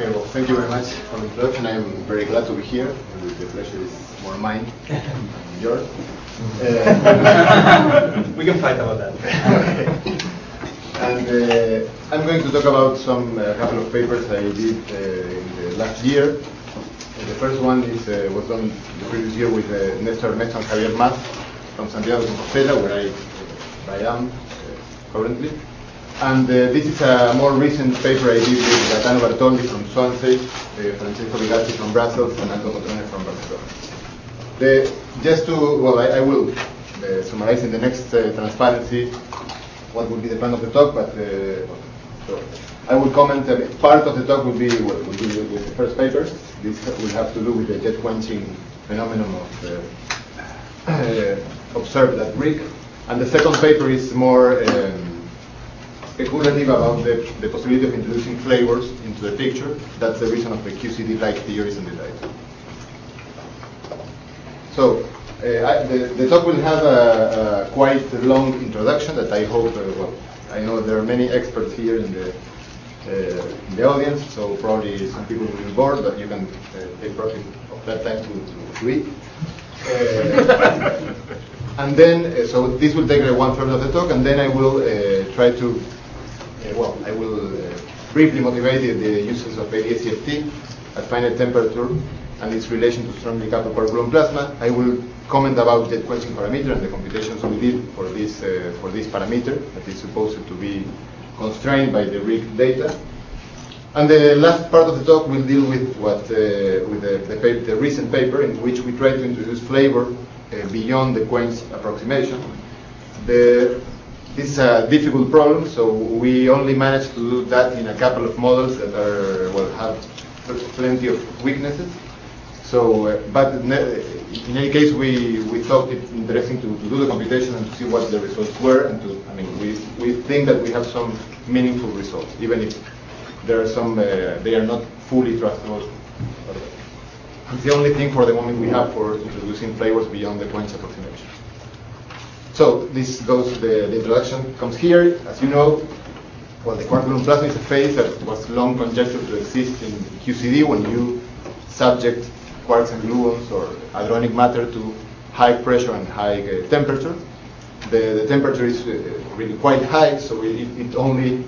Okay, well, thank you very much for the introduction. I'm very glad to be here. The pleasure is more mine than yours. We can fight about that. Okay. And I'm going to talk about a couple of papers I did in the last year. The first one was done the previous year with Néstor Ernesto and Javier Mas from Santiago de Compostela, where I am currently. And this is a more recent paper I did with Gaetano Bertoldi from Swansea, Francesco Bigazzi from Brussels, and Aldo Cotrone from Barcelona. I will summarize in the next transparency what will be the plan of the talk, but so I will comment a bit. Part of the talk will be with the first paper. This will have to do with the jet quenching phenomenon observed at RHIC. And the second paper is more speculative about the possibility of introducing flavors into the picture. That's the reason of the QCD light theories and the light. So the talk will have a quite long introduction that I hope, I know there are many experts here in the audience, so probably some people will be bored, but you can take profit of that time to eat. And then, so this will take 1/3 of the talk, and then I will try to I will briefly motivate the uses of ADS-CFT at finite temperature and its relation to strongly coupled quark gluon plasma. I will comment about jet quenching parameter and the computations we did for this parameter that is supposed to be constrained by the RHIC data. And the last part of the talk will deal with the recent paper in which we try to introduce flavor beyond the quench approximation. This is a difficult problem, so we only managed to do that in a couple of models that have plenty of weaknesses. So, but in any case, we thought it interesting to do the computation and to see what the results were, and we think that we have some meaningful results, even if there are some they are not fully trustable. It's the only thing for the moment we have for introducing flavors beyond the quench approximation. So this goes, the introduction comes here. As you know, the quark gluon plasma is a phase that was long conjectured to exist in QCD when you subject quarks and gluons or hadronic matter to high pressure and high temperature. The temperature is really quite high, so it only,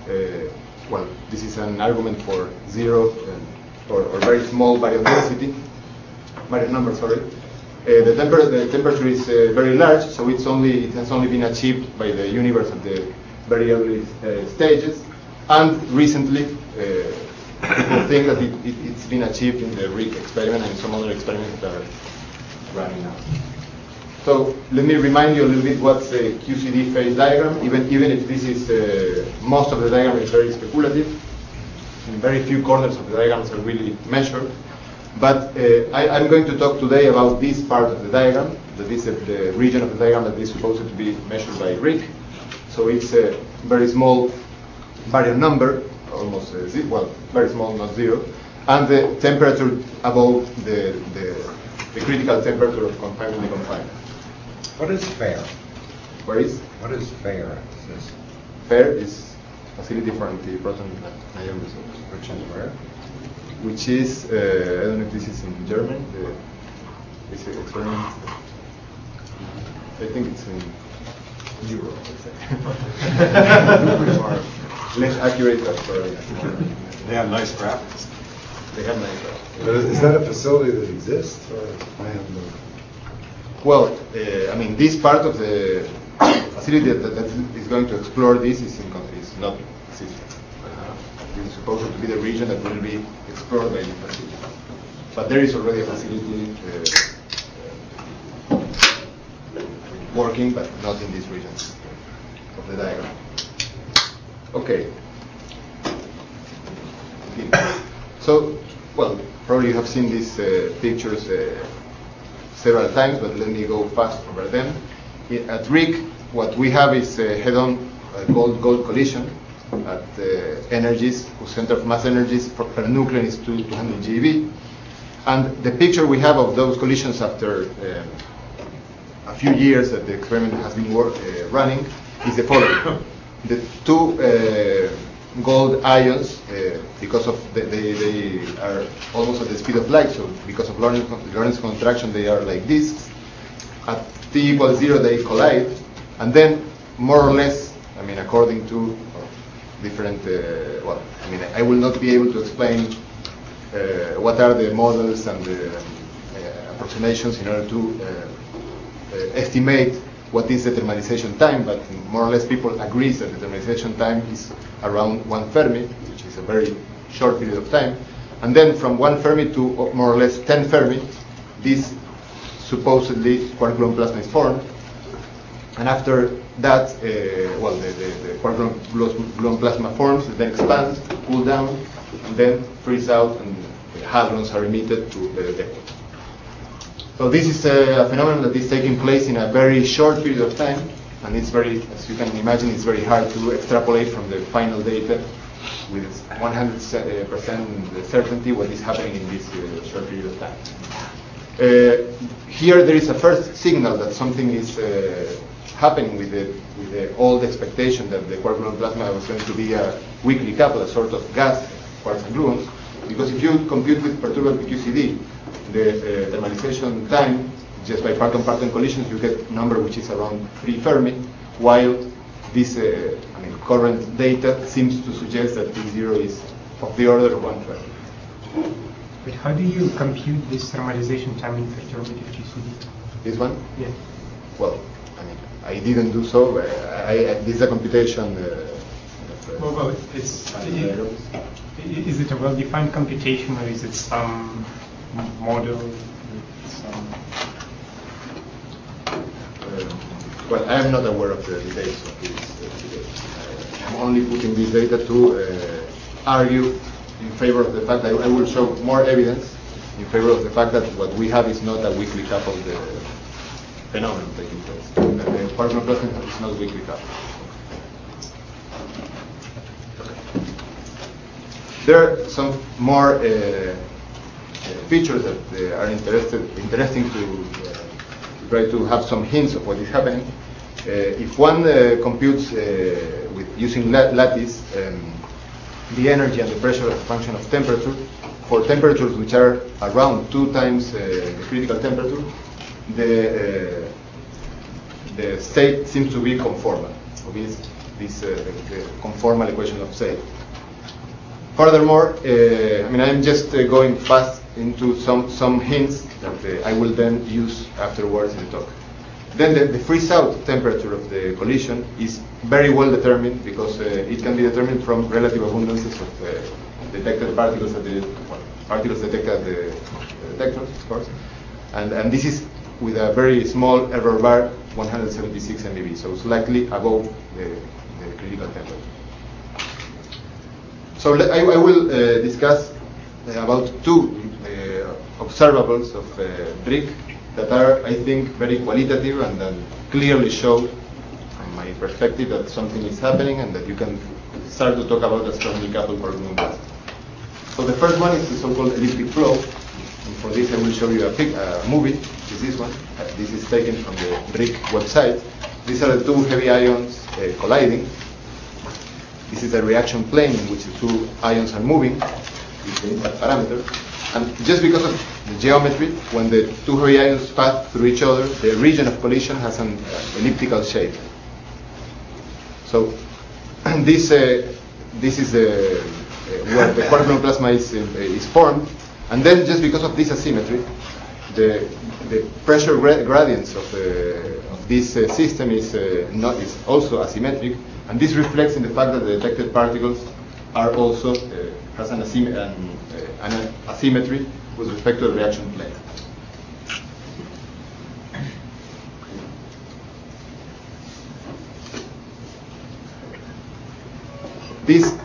this is an argument for zero or very small baryon number, sorry. The temperature is very large, so it has only been achieved by the universe at the very early stages, and recently people think that it's been achieved in the RHIC experiment and some other experiments that are running now. So let me remind you a little bit what's the QCD phase diagram, even if this is most of the diagram is very speculative, and very few corners of the diagrams are really measured. But I'm going to talk today about this part of the diagram, that is the region of the diagram that is supposed to be measured by RHIC. So it's a very small baryon number, almost very small, not zero, and the temperature above the critical temperature of confinement. What is FAIR? Where is? What is FAIR? FAIR is facility for anti-proton ion results. Which is where? Which is, I don't know if this is in German, this experiment. I think it's in Europe. Less accurate, but probably. They have nice graphics. They have nice graphics. But is that a facility that exists, or I have no? Well, this part of the facility that is going to explore this is not existing. It's supposed to be the region that will be explored by the facility. But there is already a facility working, but not in this region of the diagram. Okay. So, probably you have seen these pictures several times, but let me go fast over them. At RHIC, what we have is a head-on gold collision at energies whose center of mass energies per nucleon is 200 GeV. And the picture we have of those collisions after a few years that the experiment has been running is the following. The two gold ions because of they are almost at the speed of light. So because of Lorentz contraction, they are like disks. At t equals 0, they collide, and then more or less, I mean, according to different, well, I mean, I will not be able to explain what are the models and the approximations in order to estimate what is the thermalization time, but more or less people agree that the thermalization time is around 1 Fermi, which is a very short period of time. And then from 1 Fermi to more or less 10 Fermi, this supposedly quark-gluon plasma is formed. And after that, well, the quark-gluon plasma forms, then expands, cool down, and then freeze out, and the hadrons are emitted to the detector. So this is a phenomenon that is taking place in a very short period of time, and it's very, as you can imagine, it's very hard to extrapolate from the final data with 100% certainty what is happening in this short period of time. Here there is a first signal that something is happening with the old expectation that the quark-gluon plasma was going to be a weakly coupled, a sort of gas, quarks and gluons, because if you compute with perturbable PQCD the thermalization time, just by parton-parton collisions, you get a number which is around 3 Fermi, while this current data seems to suggest that T0 is of the order of 1 Fermi. But how do you compute this thermalization time in perturbative QCD? This one? Yeah. Well, I mean, I didn't do so. This is a computation. Well, is it a well-defined computation, or is it some model? Well, I am not aware of the details of this. I'm only putting this data to argue in favor of the fact that I will show more evidence in favor of the fact that what we have is not a weakly coupled phenomenon taking place. The quark-gluon plasma is not weakly coupled. There are some more features that are interesting to try to have some hints of what is happening. If one computes with using lattice the energy and the pressure as a function of temperature, for temperatures which are around 2 times the critical temperature, the state seems to be conformal. So this the conformal equation of state. Furthermore, I mean, I'm just going fast into some hints that I will then use afterwards in the talk. Then the freeze-out temperature of the collision is very well determined because it can be determined from relative abundances of detected particles at particles detected at the detectors, of course. And this is with a very small error bar, 176 MeV, so slightly above the critical temperature. So I will discuss about 2 observables of Drake that are, I think, very qualitative and that clearly show, from my perspective, that something is happening and that you can start to talk about a strongly coupled quark-gluon plasma. So the first one is the so-called elliptic flow. And for this, I will show you a movie. This is this one. This is taken from the Drake website. These are the 2 heavy ions colliding. This is a reaction plane in which the 2 ions are moving. This is the impact parameter. And just because of the geometry, when the 2 heavy ions pass through each other, the region of collision has an elliptical shape. So this is where the quark-gluon plasma is formed. And then just because of this asymmetry, the pressure gradients of this system is also asymmetric, and this reflects in the fact that the detected particles are also has an asymmetry with respect to the reaction plane. This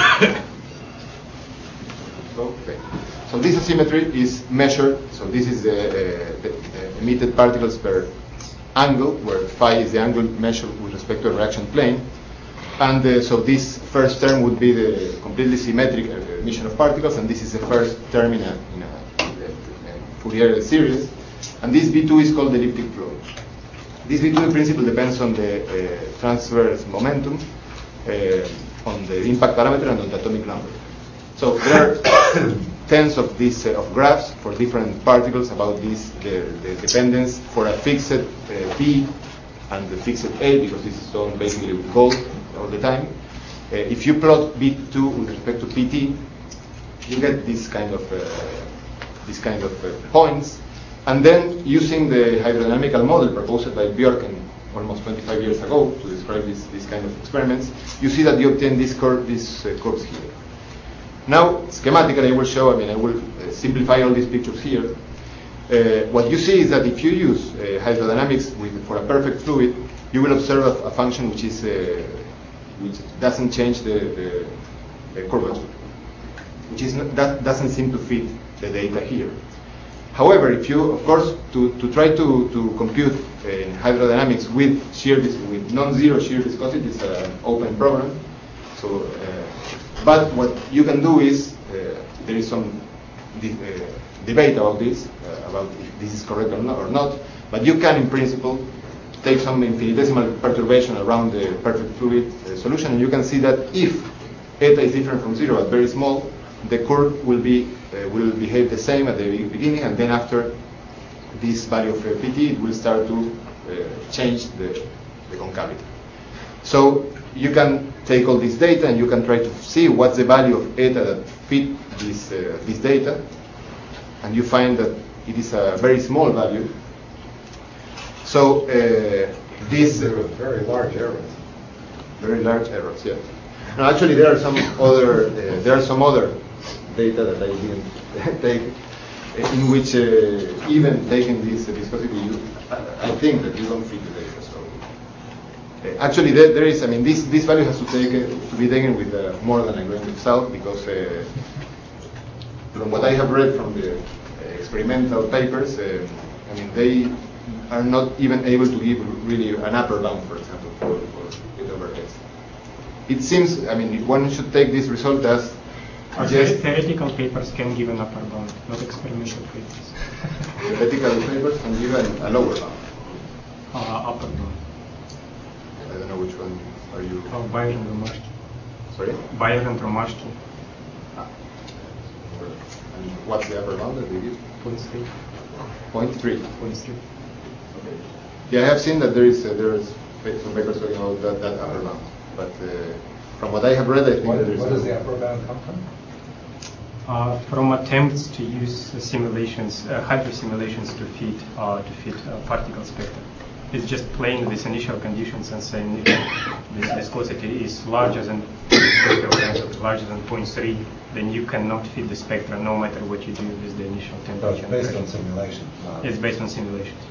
So this asymmetry is measured. So this is the emitted particles per angle, where phi is the angle measured with respect to a reaction plane. And so this first term would be the completely symmetric emission of particles, and this is the first term in a Fourier series. And this V2 is called the elliptic flow. This V2 in principle depends on the transverse momentum. on the impact parameter and on the atomic number. So there are tens of these of graphs for different particles about this, the dependence for a fixed P and the fixed A, because this is done basically with gold all the time. If you plot B2 with respect to PT, you get this kind of points, and then using the hydrodynamical model proposed by Bjorken almost 25 years ago to describe this kind of experiments, you see that you obtain these curves here. Now, schematically, I will show. I will simplify all these pictures here. What you see is that if you use hydrodynamics for a perfect fluid, you will observe a function which doesn't change the curvature, that doesn't seem to fit the data here. However, if you, of course, to try to compute in hydrodynamics with non-zero shear viscosity, it's an open program. So, but what you can do is there is some debate about this, about if this is correct or not. But you can, in principle, take some infinitesimal perturbation around the perfect fluid solution, and you can see that if eta is different from 0 but very small, the curve will behave the same at the beginning, and then after this value of PT, it will start to change the concavity. So you can take all this data and you can try to see what's the value of eta that fit this data, and you find that it is a very small value. So this very large errors. Very large errors, yeah. No, actually, there are some other data that I didn't take, in which even taking this viscosity, I think that you don't fit the data. So actually, there is. This value has to be taken with more than a grain of salt, because from what I have read from the experimental papers, they are not even able to give really an upper bound, for example, for it over S. It seems, one should take this result as theoretical papers can give an upper bound, not experimental papers. Theoretical papers can give a lower bound. Upper bound. I don't know which one are you. Bayer and Romashki. Sorry? Bayer and Romashki. And what's the upper bound that they give? 0.3. 0.3. 0.3. Okay. Yeah, I have seen that there is some papers talking about that upper bound, but from what I have read, I think Where does the upper bound come from? From attempts to use simulations, hydro simulations to fit particle spectra. It's just playing these initial conditions and saying if this viscosity is larger than 0.3, then you cannot fit the spectra no matter what you do with the initial temperature. So it's based on simulations. It's based on simulations.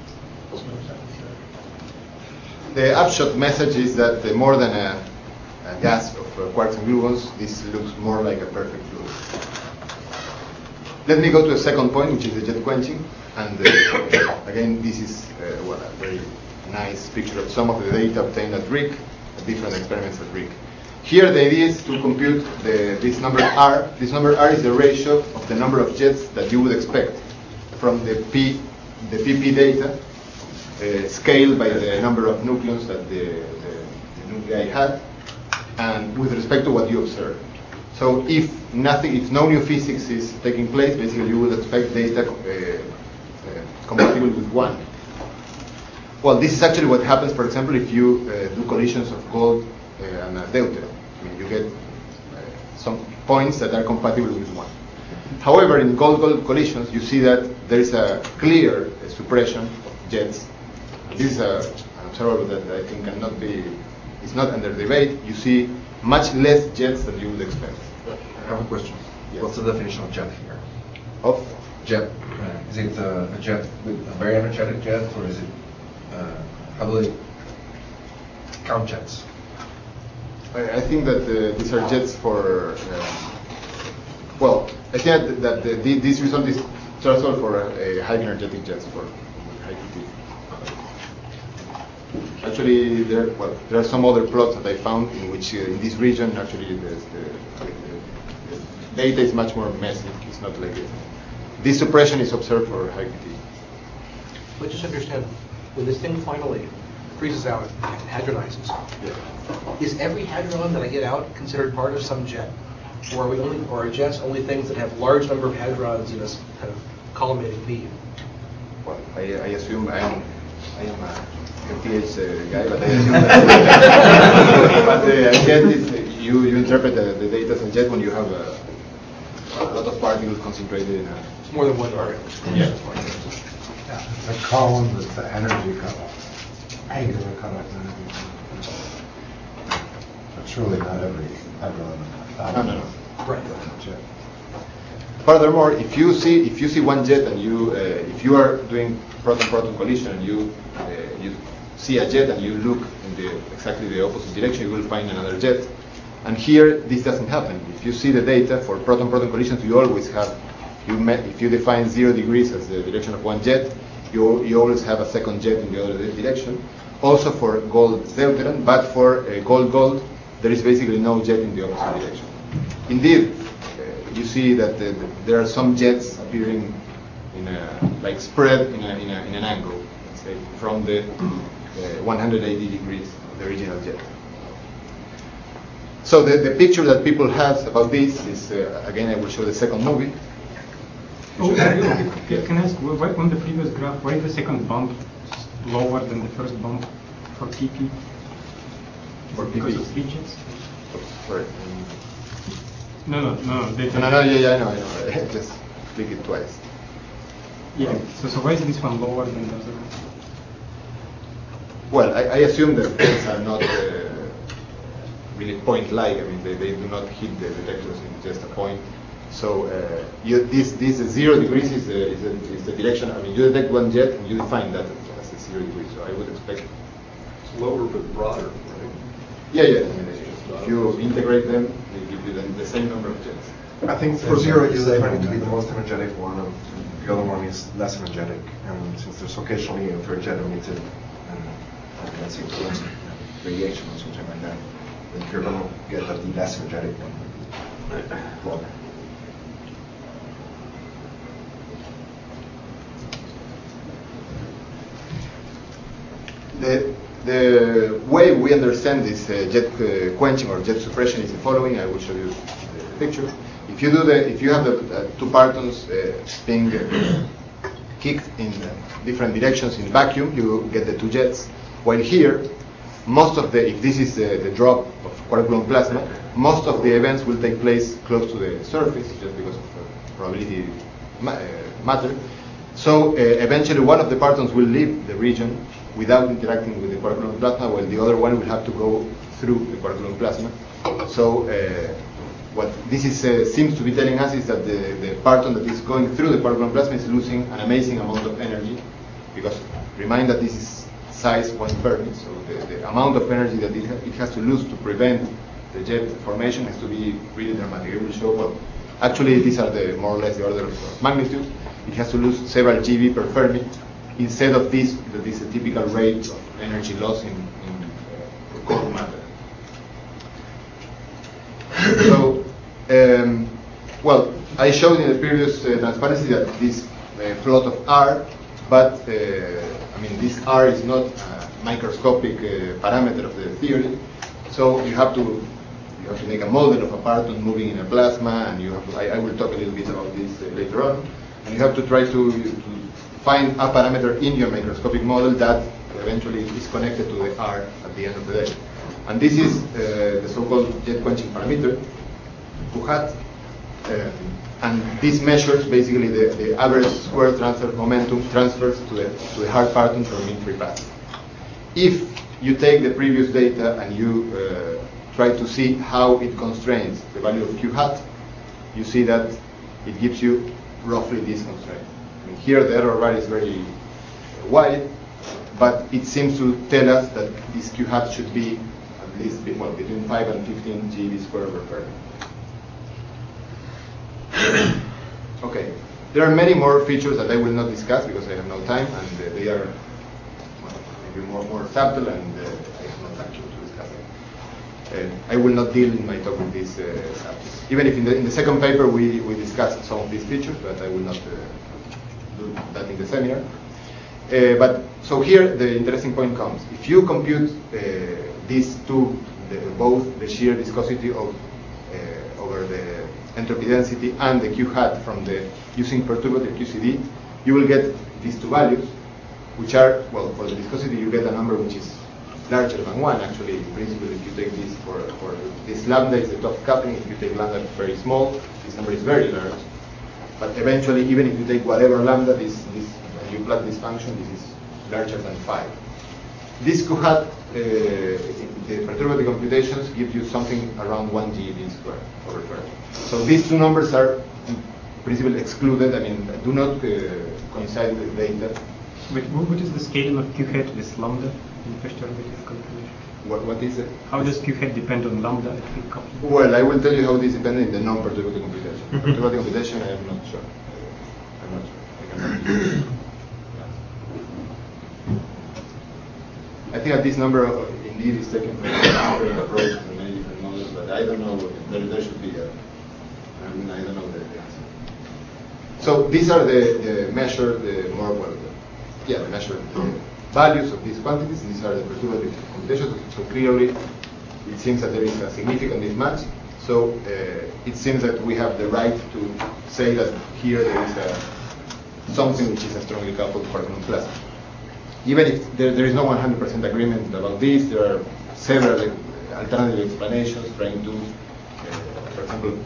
The upshot message is that more than a gas of quarks and gluons, this looks more like a perfect fluid. Let me go to a second point, which is the jet quenching. And again, this is a very nice picture of some of the data obtained at RHIC, different experiments at RHIC. Here, the idea is to compute this number R. This number R is the ratio of the number of jets that you would expect from the PP data, scaled by the number of nucleons that the nuclei had, and with respect to what you observe. So if no new physics is taking place, basically you would expect data compatible with 1. Well, this is actually what happens, for example, if you do collisions of gold and deuterium. You get some points that are compatible with 1. However, in gold-gold collisions, you see that there is a clear suppression of jets. This is an observable that I think it's not under debate. You see much less jets than you would expect. I have a question. Yes. What's the definition of jet here? Of? Jet. Is it a jet with a very energetic jet, or is it, how do they count jets? I think that these are jets for, I think that this result is transferred for high energetic jets for high PT. Actually, there are some other plots that I found in which in this region, actually, the data is much more messy. It's not like this. This suppression is observed for high PT. But just understand, when this thing finally freezes out and hadronizes. Yeah. Is every hadron that I get out considered part of some jet? Or are jets only things that have large number of hadrons in this kind of collimating beam? Well, I assume I am a PhD guy, but I assume that. But a jet is, you interpret the data as a jet when you have a lot of particles concentrated in a... It's more than one particle. Yeah. The column that's the energy cutoff, angular cutoff energy cutoff. But surely not every hadron. No. Right. Jet. Furthermore, if you see one jet and if you are doing proton-proton collision and you see a jet and you look in exactly the opposite direction, you will find another jet. And here, this doesn't happen. If you see the data for proton-proton collisions, you always have, if you define 0 degrees as the direction of one jet, you always have a second jet in the other direction. Also for gold-deuteron, but for gold-gold, there is basically no jet in the opposite direction. Indeed, you see that there are some jets appearing like spread in an angle, let's say, from the 180 degrees of the original jet. So the picture that people have about this is, again, I will show the second movie. Oh, can I ask, why on the previous graph, why is the second bump lower than the first bump for PP? For Because PP? of three jets? Sorry. No. Yeah, I know. Just click it twice. Yeah. So why is this one lower than the other one? Well, I assume that things are not really point-like. I mean, they do not hit the detectors in just a point. So this 0 degrees is the direction. I mean, you detect one jet and you define that as a 0 degrees. So I would expect it's lower but broader, right? Yeah. I mean, if you integrate them, they give you the same number of jets. I think for 0 you're defining to be the most energetic one, and the other one is less energetic. And since there's occasionally a third jet emitted, let's say radiation or something like that, then you're going to get the less energetic one. Broader. The way we understand this jet quenching or jet suppression is the following. I will show you the picture. If you have the two partons being kicked in different directions in vacuum, you get the two jets. While here, if this is the drop of quark-gluon plasma, most of the events will take place close to the surface, just because of probability matter. So eventually one of the partons will leave the region without interacting with the quark-gluon plasma, while the other one will have to go through the quark-gluon plasma. So what this seems to be telling us is that the parton that is going through the quark-gluon plasma is losing an amazing amount of energy, because remind that this is size 1 Fermi, so the amount of energy that it has to lose to prevent the jet formation has to be really dramatic. It will show, well, actually these are more or less the order of magnitude. It has to lose several GeV per Fermi, instead of this, that is a typical rate of energy loss in cold matter. So, well, I showed in the previous transparency that this plot of R, but I mean, this R is not a microscopic parameter of the theory. So you have to make a model of a parton moving in a plasma, and you have to, I will talk a little bit about this later on. And you have to try to find a parameter in your microscopic model that eventually is connected to the R at the end of the day. And this is the so-called jet quenching parameter, PUHAT. And this measures basically the average square transfer momentum transfers to the hard parton from mean-free path. If you take the previous data and you try to see how it constrains the value of Q hat, you see that it gives you roughly this constraint. I mean, here the error bar is very wide, but it seems to tell us that this Q hat should be at least between 5 and 15 GeV squared per Fermi. Okay, there are many more features that I will not discuss because I have no time, and they are maybe more subtle, and I have not time to discuss them. I will not deal in my talk with these subjects. Even if in the second paper we discussed some of these features, but I will not do that in the seminar. But so here the interesting point comes. If you compute these two, both the shear viscosity of over the entropy density and the Q hat from the using perturbative QCD, you will get these two values, which are, well, for the viscosity you get a number which is larger than 1. Actually, in principle, if you take this for this lambda is the top coupling. If you take lambda very small, this number is very large. But eventually, even if you take whatever lambda, this and you plot this function, this is larger than 5. This Q hat, the perturbative computations give you something around 1 GeV squared over 12. So these two numbers are in principle excluded. I mean, do not coincide with data. But what is the scaling of Q hat with lambda in perturbative calculation? What is it? How does Q hat depend on lambda at weak coupling? Well, I will tell you how this depends in the non-perturbative computation. Perturbative computation, I am not sure. I'm not sure. I cannot. I think that this number indeed is taken from different approaches and many different models, but I don't know. There should be a. I mean, I don't know the answer. So these are the measured, the measured values of these quantities. These are the perturbative computations. So clearly, it seems that there is a significant mismatch. So it seems that we have the right to say that here there is something which is a strongly coupled quark-gluon plasma. Even if there is no 100% agreement about this, there are several alternative explanations trying to, for example,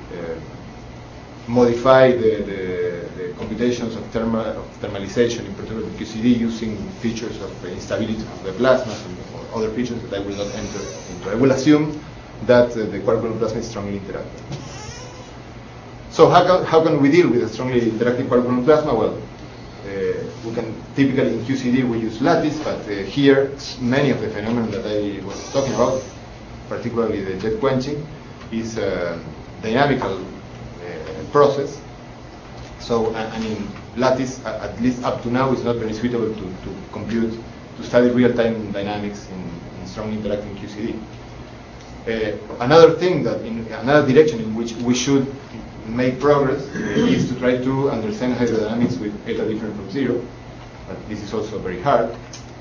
modify the computations of thermalization in perturbative QCD using features of instability of the plasma or other features that I will not enter into. I will assume that the quark-gluon plasma is strongly interactive. So how can we deal with a strongly interactive quark-gluon plasma? Well, we can typically in QCD we use lattice, but here many of the phenomena that I was talking about, particularly the jet quenching, is a dynamical process. So I mean, lattice at least up to now is not very suitable to study real-time dynamics in strongly interacting QCD. Another thing that another direction in which we should make progress is to try to understand hydrodynamics with eta different from 0, but this is also very hard.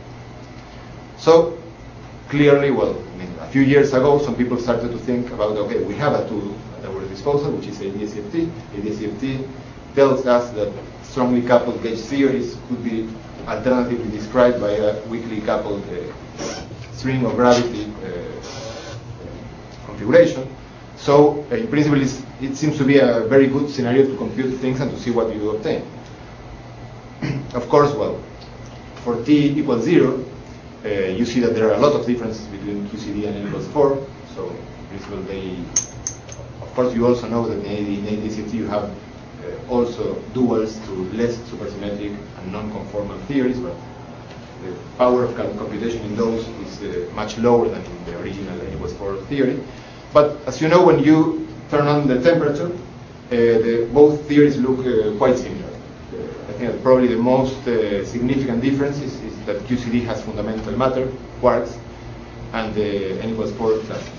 So clearly, well, I mean, a few years ago, some people started to think about, okay, we have a tool at our disposal, which is ADS-CFT. ADS-CFT tells us that strongly coupled gauge theories could be alternatively described by a weakly coupled string of gravity configuration. So in principle, it seems to be a very good scenario to compute things and to see what you obtain. Of course, well, for t equals 0, you see that there are a lot of differences between QCD and n equals 4. So in principle, of course, you also know that in ADS-CFT you have also duals to less supersymmetric and non-conformal theories, but the power of computation in those is much lower than in the original n equals 4 theory. But as you know, when you turn on the temperature, both theories look quite similar. I think that probably the most significant difference is that QCD has fundamental matter, quarks, and the n equals 4 plasmas.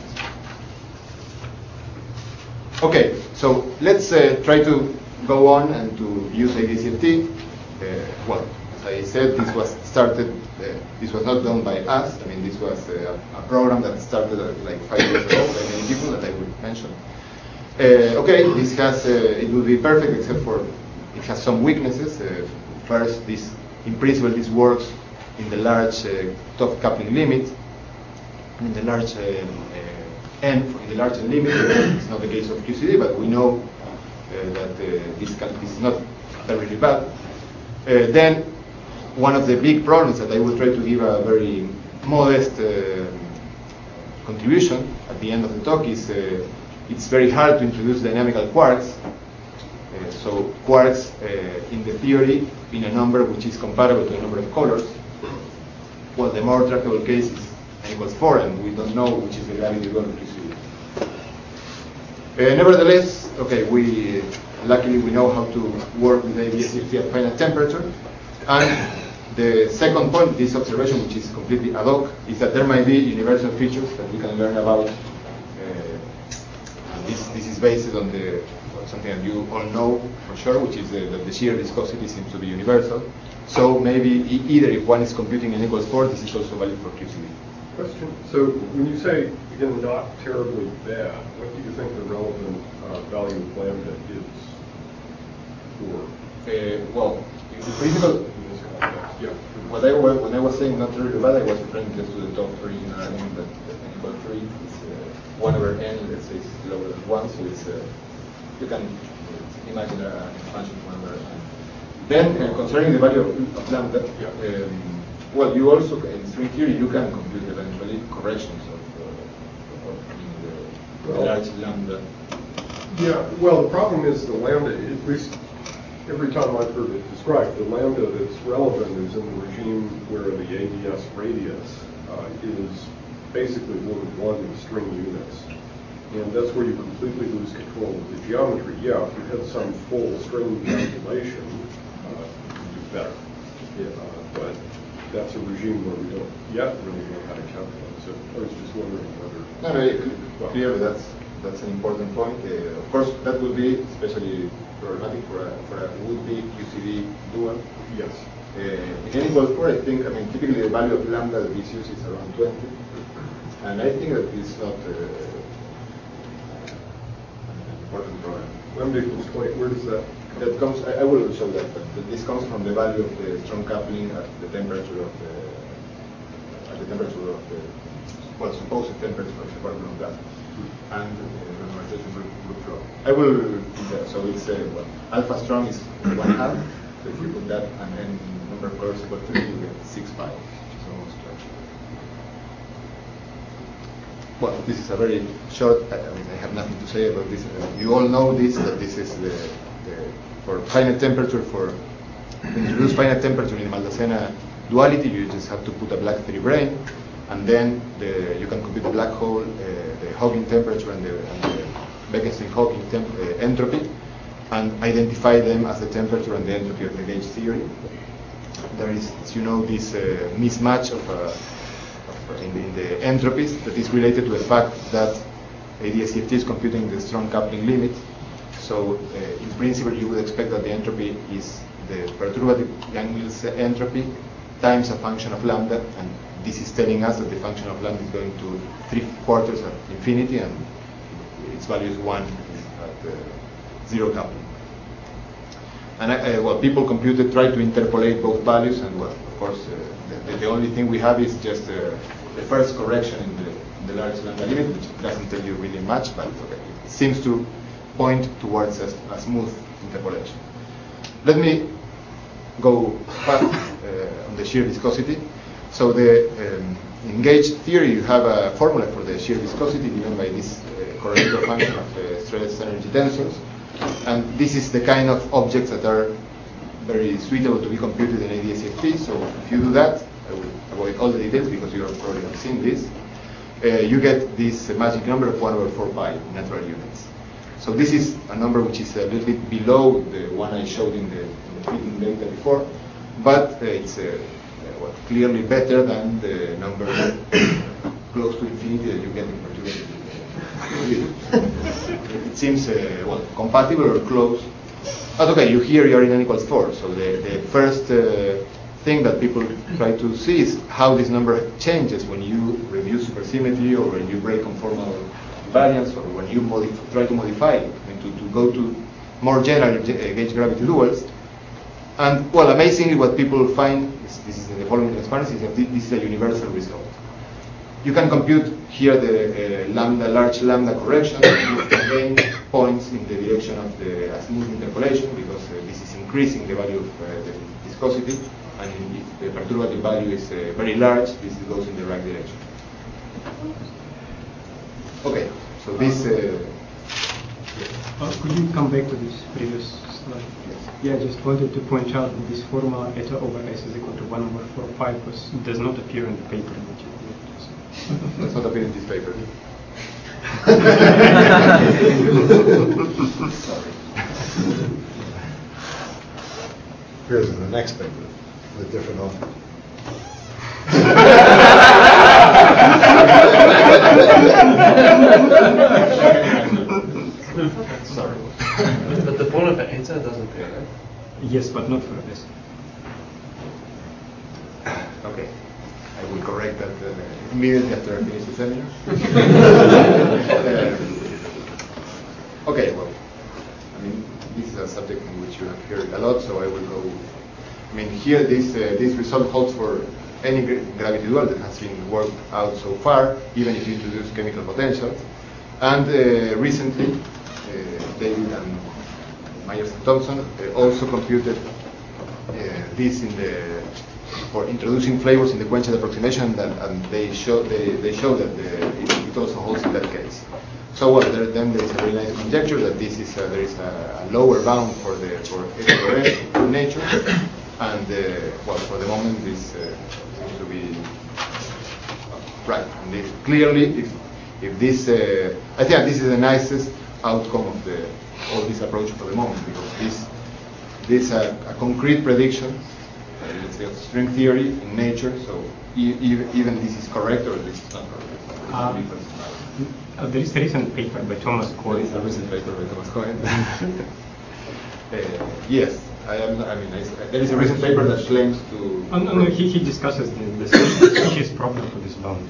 Okay, so let's try to go on and to use ADS-CFT. Well, as I said, this was started. This was not done by us. I mean, this was a program that started like 5 years ago by many people that I will mention. Okay, this has it will be perfect except for it has some weaknesses. First, in principle this works in the large top coupling limit. In the large in the large limit. It's not the case of QCD, but we know that this is not terribly bad. Then one of the big problems that I will try to give a very modest contribution at the end of the talk is it's very hard to introduce dynamical quarks. So quarks in the theory in a number which is comparable to the number of colors. Well, the more tractable case is n equals 4, and we don't know which is the gravity of QCD. Nevertheless, okay, luckily we know how to work with ADS-CFT at finite temperature. And the second point, this observation, which is completely ad hoc, is that there might be universal features that we can learn about. And this is based on something that you all know for sure, which is that the shear viscosity seems to be universal. So maybe either if one is computing n equals 4, this is also valid for QCD. Question. So when you say, again, not terribly bad, what do you think the relevant value of lambda is for? Well, in principle, Yeah. when I was saying not terribly bad, I was referring just to the top original argument that n equals 3 is 1 over n, let's say, is lower than 1, so it's you can imagine an expansion of 1 over n. Then, concerning the value of lambda, well, you also, in string theory, you can compute eventually corrections of the large lambda. Yeah, well, the problem is the lambda, at least every time I've heard it described, the lambda that's relevant is in the regime where the ADS radius is basically one string units. And that's where you completely lose control of the geometry. Yeah, if you had some full string calculation, you do better. But that's a regime where we don't yet really know how to calculate. So I was just wondering whether... No, clearly that's an important point. Of course, that would be especially problematic for a would-be QCD dual. Yes. In n equals 4, I think, typically the value of lambda that is used is around 20. And I think that it's not an important problem. Lambda equals 20, where does that come That comes, I will show that, but this comes from the value of the strong coupling at the temperature of the, well, supposed temperature of the particle of gas, and the normalization group flow. I will, so it's, well, alpha strong is 1/2, so if you put that and then number of colors equal to 3, you get 6 pi, which is almost well, this is a very short, I have nothing to say about this. You all know this, that this is the for finite temperature, to introduce finite temperature in Maldacena duality, you just have to put a black theory brane, and then you can compute the black hole, the Hawking temperature and the Bekenstein-Hawking entropy, and identify them as the temperature and the entropy of the gauge theory. There is, as you know, this mismatch in the entropies that is related to the fact that ADS-CFT is computing the strong coupling limit. So in principle, you would expect that the entropy is the perturbative Yang-Mills entropy times a function of lambda, and this is telling us that the function of lambda is going to 3/4 at infinity, and its value is 1 at zero coupling. And well, people try to interpolate both values, and well, of course, the only thing we have is just the first correction in the large lambda limit, which doesn't tell you really much, but okay, it seems to point towards a smooth interpolation. Let me go back on the shear viscosity. So in gauge theory, you have a formula for the shear viscosity given by this correlator function of stress energy tensors. And this is the kind of objects that are very suitable to be computed in ADS-CFT. So if you do that, I will avoid all the details because you probably have seen this. You get this magic number of 1/4 pi natural units. So this is a number which is a little bit below the one I showed in the fitting data before, but it's well, clearly better than the number close to infinity that you get in particular. It seems well, compatible or close. But okay, you're in n equals 4. So the first thing that people try to see is how this number changes when you reduce supersymmetry, or when you break conformal invariance, or when you try to modify it, to go to more general gauge gravity duals. And well, amazingly, what people find this is in the following transparency, is that this is a universal result. You can compute here the large lambda correction. You gain points in the direction of the smooth interpolation, because this is increasing the value of the viscosity, and if the perturbative value is very large, this goes in the right direction. Okay, so this. Could you come back to this previous slide? Yes. Yeah, I just wanted to point out that this formula eta over s is equal to 1/4 pi, because it does not appear in the paper that you did. Does not appear in this paper. Sorry. Appears in the next paper with a different author. Sorry. lambda doesn't pay, right? Yes, but not for this. Okay. I will correct that immediately after I finish the seminar. Okay, well, I mean, this is a subject in which you have heard a lot, so I will go. I mean, here this result holds for any gravity dual that has been worked out so far, even if you introduce chemical potentials. And recently, David and Myers and Thompson also computed this for introducing flavors in the Quenchette approximation, and they show that it also holds in that case. So well, then there is a very nice conjecture that there is a lower bound for nature, and well, for the moment this seems to be right. And this, clearly, if this, I think this is the nicest outcome of all this approach for the moment, because this is a concrete prediction, let's say, of string theory in nature. So even this is correct or this is not correct. There is a recent paper by Thomas Cohen. There is a recent paper by Thomas Cohen. Yes, there is a recent paper that claims to. No, he discusses the species problem for this bound.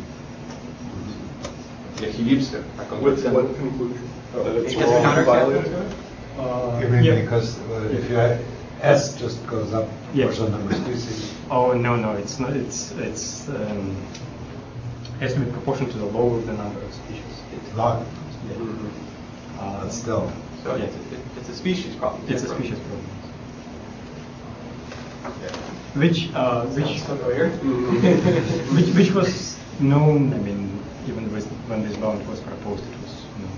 Yeah, he gives a concrete example. What conclusion? That it's Because wrong counter violated? You mean Yeah. because if you have S just goes up Yeah. for some number of species? Oh no, it's not. It's has to be proportional to the lower of the number of species. Log, Yeah. but still. So Yeah. it's a species problem. It's a species problem. Yeah. Which which was known. I mean, even when this bound was proposed, it was known.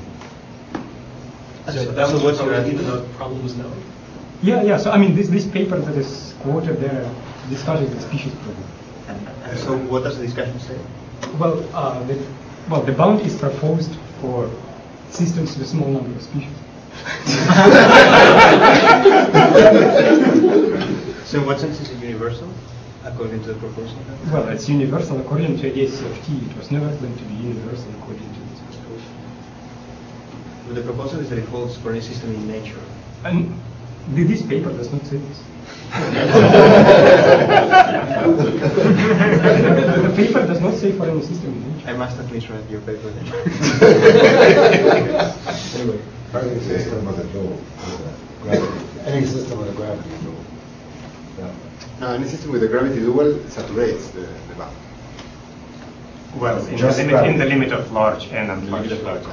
So that was even the problem was known. Yeah. So I mean, this paper that is quoted there discusses the species problem. And so what does the discussion say? Well, the bound is proposed for systems with a small number of species. So in what sense is it universal, according to the proposal? Well, it's universal according to ACFT. It was never going to be universal according to this proposal. But the proposal is that it holds for any system in nature. And this paper does not say this. The paper does not say for any system in nature. I must have misread your paper then. Anyway, any system with a dual, gravity, any system with a gravity dual. Yeah. Now, any system with a gravity dual saturates the bound. Well, in Just the gravity. limit of large n and large. Limit of large n.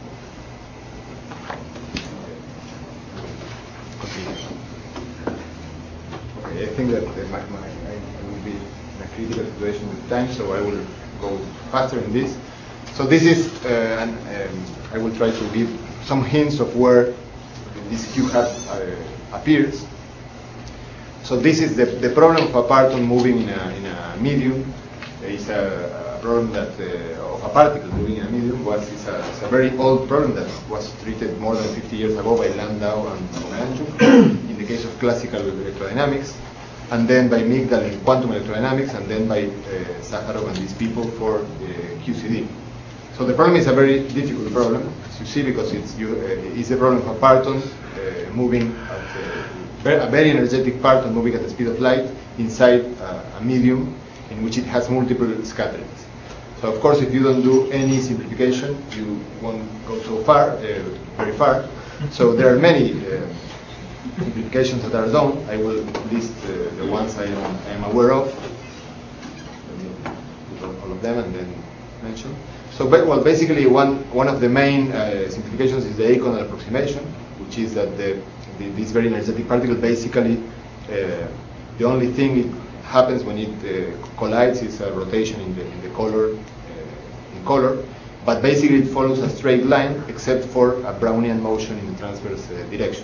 Okay, I think that I will be in a critical situation with time, so I will go faster in this. So this is, I will try to give some hints of where this Q hat appears. So this is the problem of a parton moving in a medium. It's a problem that of a particle moving in a medium. It's a very old problem that was treated more than 50 years ago by Landau and Pomeranchuk in the case of classical electrodynamics, and then by Migdal in quantum electrodynamics, and then by Sakharov and these people for QCD. So the problem is a very difficult problem, as you see, because it's a problem of a parton moving at a very energetic parton moving at the speed of light inside a medium in which it has multiple scatterings. So of course, if you don't do any simplification, you won't go so far, very far. So there are many simplifications that are done. I will list the ones I am aware of. Let me put all of them and then mention. So, well, basically one of the main simplifications is the aconal approximation, which is that this very energetic particle basically the only thing it happens when it collides is a rotation in the color in color, but basically it follows a straight line except for a Brownian motion in the transverse direction.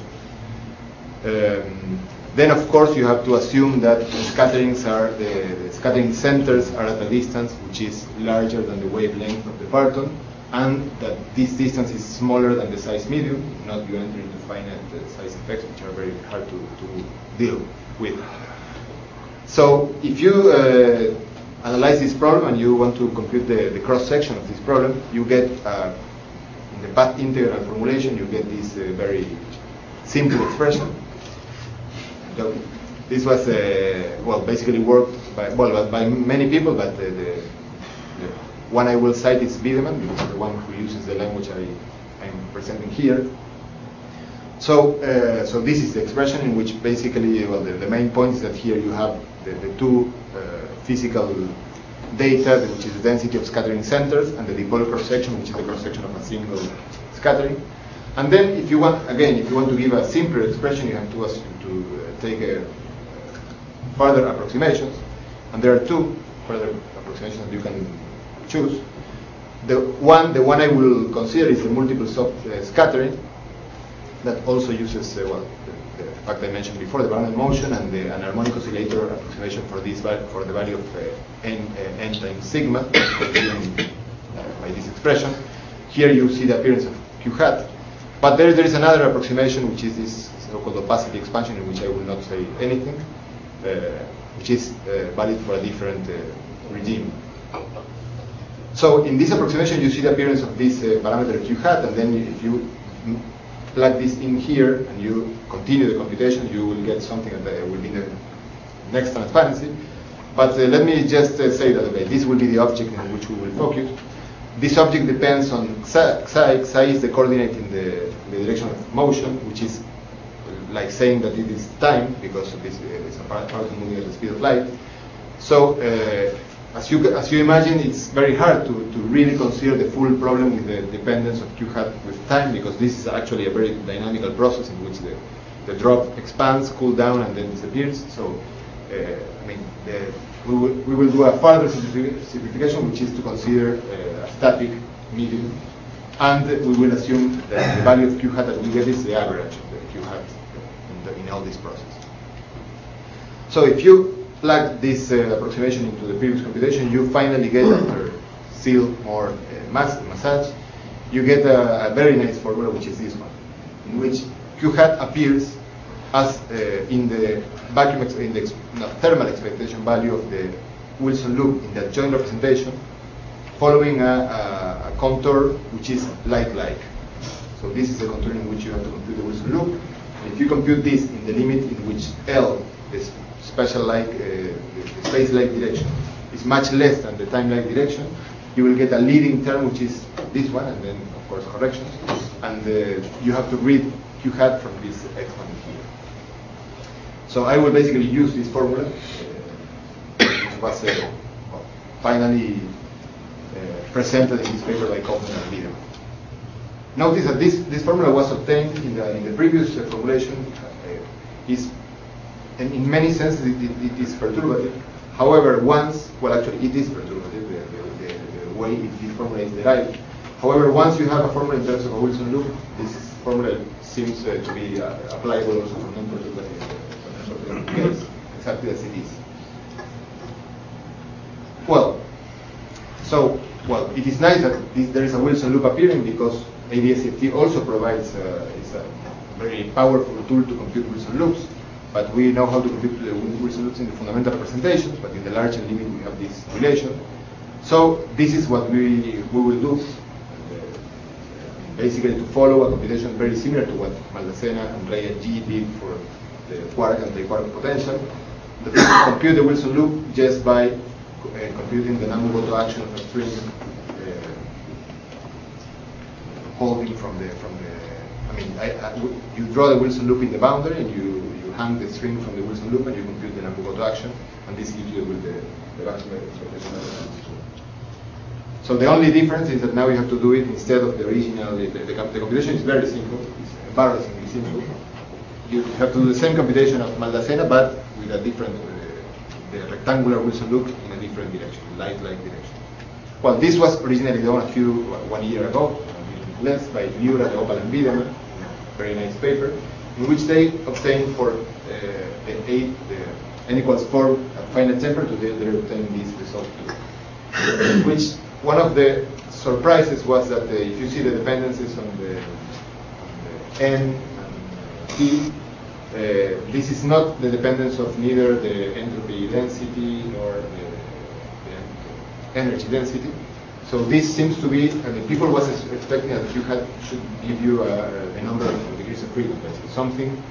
Then of course you have to assume that the scatterings the scattering centers are at a distance which is larger than the wavelength of the parton, and that this distance is smaller than the size medium. If not, you enter into finite size effects, which are very hard to deal with. So if you analyze this problem and you want to compute the cross-section of this problem, you get, in the path integral formulation, you get this very simple expression. This was basically worked by many people, but the one I will cite is Wiedemann, because it's the one who uses the language I'm presenting here. So this is the expression in which basically, the main point is that here you have the two physical data, which is the density of scattering centers, and the dipole cross-section, which is the cross-section of a single scattering. And then, if you want to give a simpler expression, you have to take further approximations, and there are two further approximations that you can choose. The one I will consider is the multiple soft scattering, that also uses the fact I mentioned before, the Brownell motion and an harmonic oscillator approximation for this for the value of n times sigma, given by this expression. Here you see the appearance of q hat, but there is another approximation, which is this so-called opacity expansion, in which I will not say anything, which is valid for a different regime. So in this approximation, you see the appearance of this parameter q hat, and then if you plug this in here and you continue the computation, you will get something that will be the next transparency. But let me just say that this will be the object in which we will focus. This object depends on psi. Psi is the coordinate in the direction of motion, which is like saying that it is time, because this is a particle moving at the speed of light. So as you imagine, it's very hard to really consider the full problem with the dependence of q hat with time, because this is actually a very dynamical process in which the drop expands, cools down, and then disappears. So we will do a further simplification, which is to consider a static medium, and we will assume that the value of q hat that we get is the average of the q hat in all this process. So if you plug this approximation into the previous computation, you finally get, after still more massage, you get a very nice formula, which is this one, in which q hat appears as in the vacuum thermal expectation value of the Wilson loop in that joint representation, following a contour which is light-like. So this is the contour in which you have to compute the Wilson loop. And if you compute this in the limit in which L, this spatial-like, the space-like direction, is much less than the time-like direction, you will get a leading term, which is this one, and then, of course, corrections. And you have to read q hat from this exponent here. So I will basically use this formula, which was finally presented in this paper by Kaufman and Wiedemann. Notice that this formula was obtained in the previous formulation. In many senses, it is perturbative. However, actually it is perturbative, the way this formula is derived. However, once you have a formula in terms of a Wilson loop, this formula seems to be applicable also for non-perturbative case, exactly as it is. It is nice that there is a Wilson loop appearing, because ADS-CFT also provides is a very powerful tool to compute Wilson loops. But we know how to compute the Wilson loops in the fundamental representations, but in the larger limit we have this relation. So this is what we will do, basically to follow a computation very similar to what Maldacena and Ray and G did for the quark and triquark potential. Compute the Wilson loop just by computing the Namu-Goto action of a string holding from the. You draw the Wilson loop in the boundary, and you hang the string from the Wilson loop, and you compute the Namu-Goto action, and this gives you the maximum expectation. So the only difference is that now you have to do it instead of the original. The computation is very simple. It's embarrassingly simple. You have to do the same computation of Maldacena, but with a different, the rectangular Wilson loop in a different direction, light-like direction. Well, this was originally done 1 year ago, less, by Miura, Opal, and Wiedemann, very nice paper, in which they obtained for the n equals 4 at finite temperature, they're obtaining this result too. Which one of the surprises was that if you see the dependencies on the n and t, this is not the dependence of neither the entropy density nor the energy density. So this seems to be, people was expecting that q hat should give you a number of degrees of freedom, but something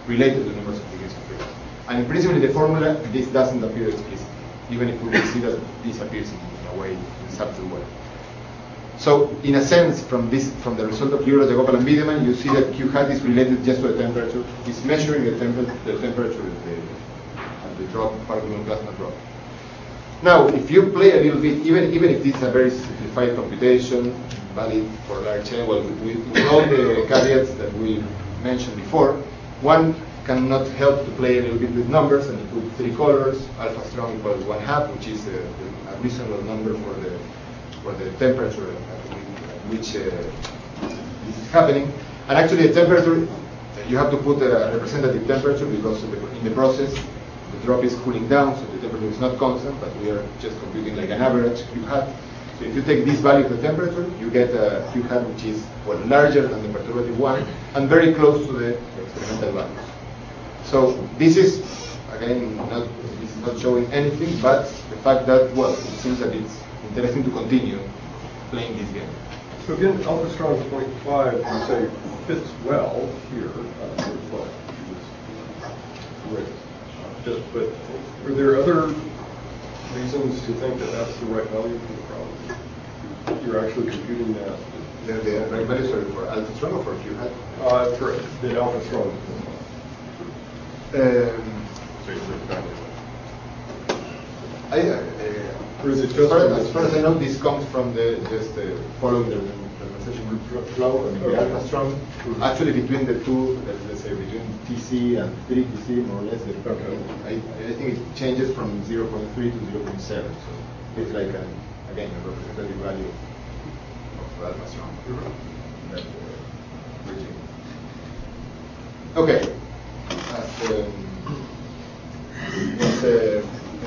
related to numbers of degrees of freedom. And in principle, in the formula, this doesn't appear explicitly, even if we will see that this appears in a way, in subtle way. So, in a sense, from the result of Euler-Jagopal and Wiedemann, you see that Q hat is related just to the temperature. It's measuring the temperature at the drop, particle plasma drop. Now, if you play a little bit, even if this is a very simplified computation, valid for large N, well, with all the caveats that we mentioned before, one cannot help to play a little bit with numbers and put 3 colors. Alpha strong equals 1/2, which is a reasonable number for the temperature at which this is happening. And actually, the temperature, you have to put a representative temperature because in the process, the drop is cooling down, so the temperature is not constant, but we are just computing like an average Q hat. So if you take this value of the temperature, you get a Q hat which is larger than the perturbative one and very close to the experimental values. So this is, again, this is not showing anything, but the fact that, well, it seems that it's interesting to continue playing this game. So again, alpha strong 0.5, you say, fits well here. Well, but are there other reasons to think that that's the right value for the problem? You're actually computing that. The right value, sorry, for alpha strong or for Q hat? For the alpha strong. Or is it just as far as I know, this comes from following the conversation group flow. I mean, the alpha strong. Actually, between the two, let's say between TC and 3TC, more or less. I think it changes from 0.3 to 0.7. So it's like again a representative value of alpha strong. That regime. Okay. As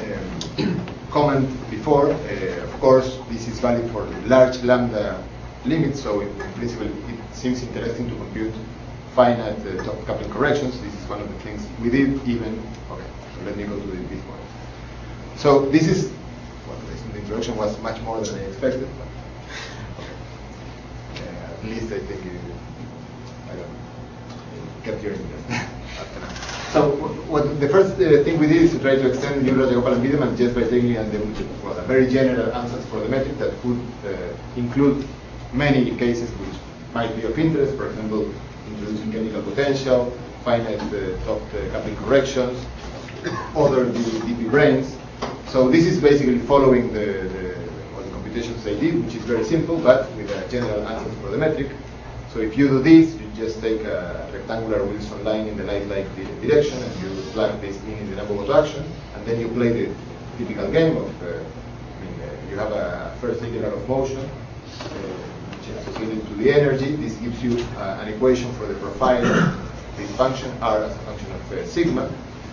comment before, of course, this is valid for large lambda limits, so in principle it seems interesting to compute finite top coupling corrections. This is one of the things we did even. Okay, so let me go to this point. So this is, well, the introduction was much more than I expected, but okay. At least I think I don't know, kept your interest after now. So the first thing we did is to try to extend Euler-Jagopal and Wiedemann just by taking a very general answers for the metric that could include many cases which might be of interest. For example, introducing chemical potential, finite top coupling corrections, other DP branes. So this is basically following the computations I did, which is very simple, but with a general answer for the metric. So if you do this, you just take a rectangular Wilson line in the light-like direction, and you plug this in the Nambu-Goto action, and then you play the typical game of, you have a first integral of motion, which is associated to the energy. This gives you an equation for the profile of this function, R as a function of sigma.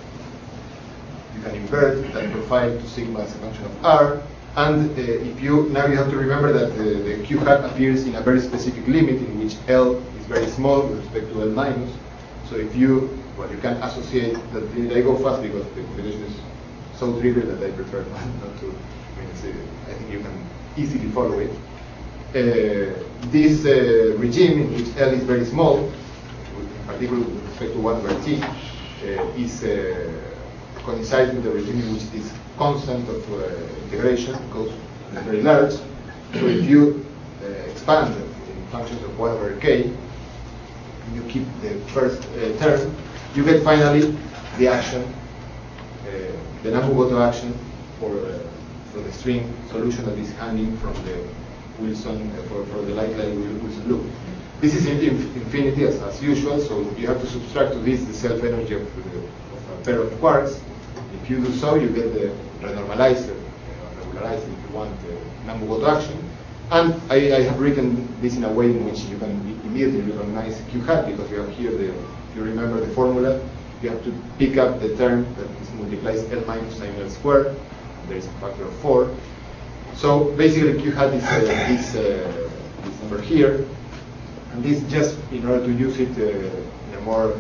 You can invert that profile to sigma as a function of R. And now you have to remember that the Q hat appears in a very specific limit in which L is very small with respect to L minus. So if you can associate that. I go fast because the computation is so trivial that I prefer not to. I think you can easily follow it. This regime in which L is very small, in particular with respect to 1/t, is coincides with the regime in which this constant of integration goes very large. So if you expand in functions of 1/k, you keep the first term, you get finally the action, the Nambu-Goto action for the string solution that is hanging from the Wilson, for the light-like Wilson loop. This is infinity as usual, so you have to subtract to this the self-energy of a pair of quarks. If you do so, you get the renormalizer, regularizer, if you want, the Nambu-Goto action. And I have written this in a way in which you can immediately recognize Q hat, because you have here if you remember the formula, you have to pick up the term that multiplies L minus sin L squared. There is a factor of 4. So basically Q hat is this number here. And this just in order to use it in a more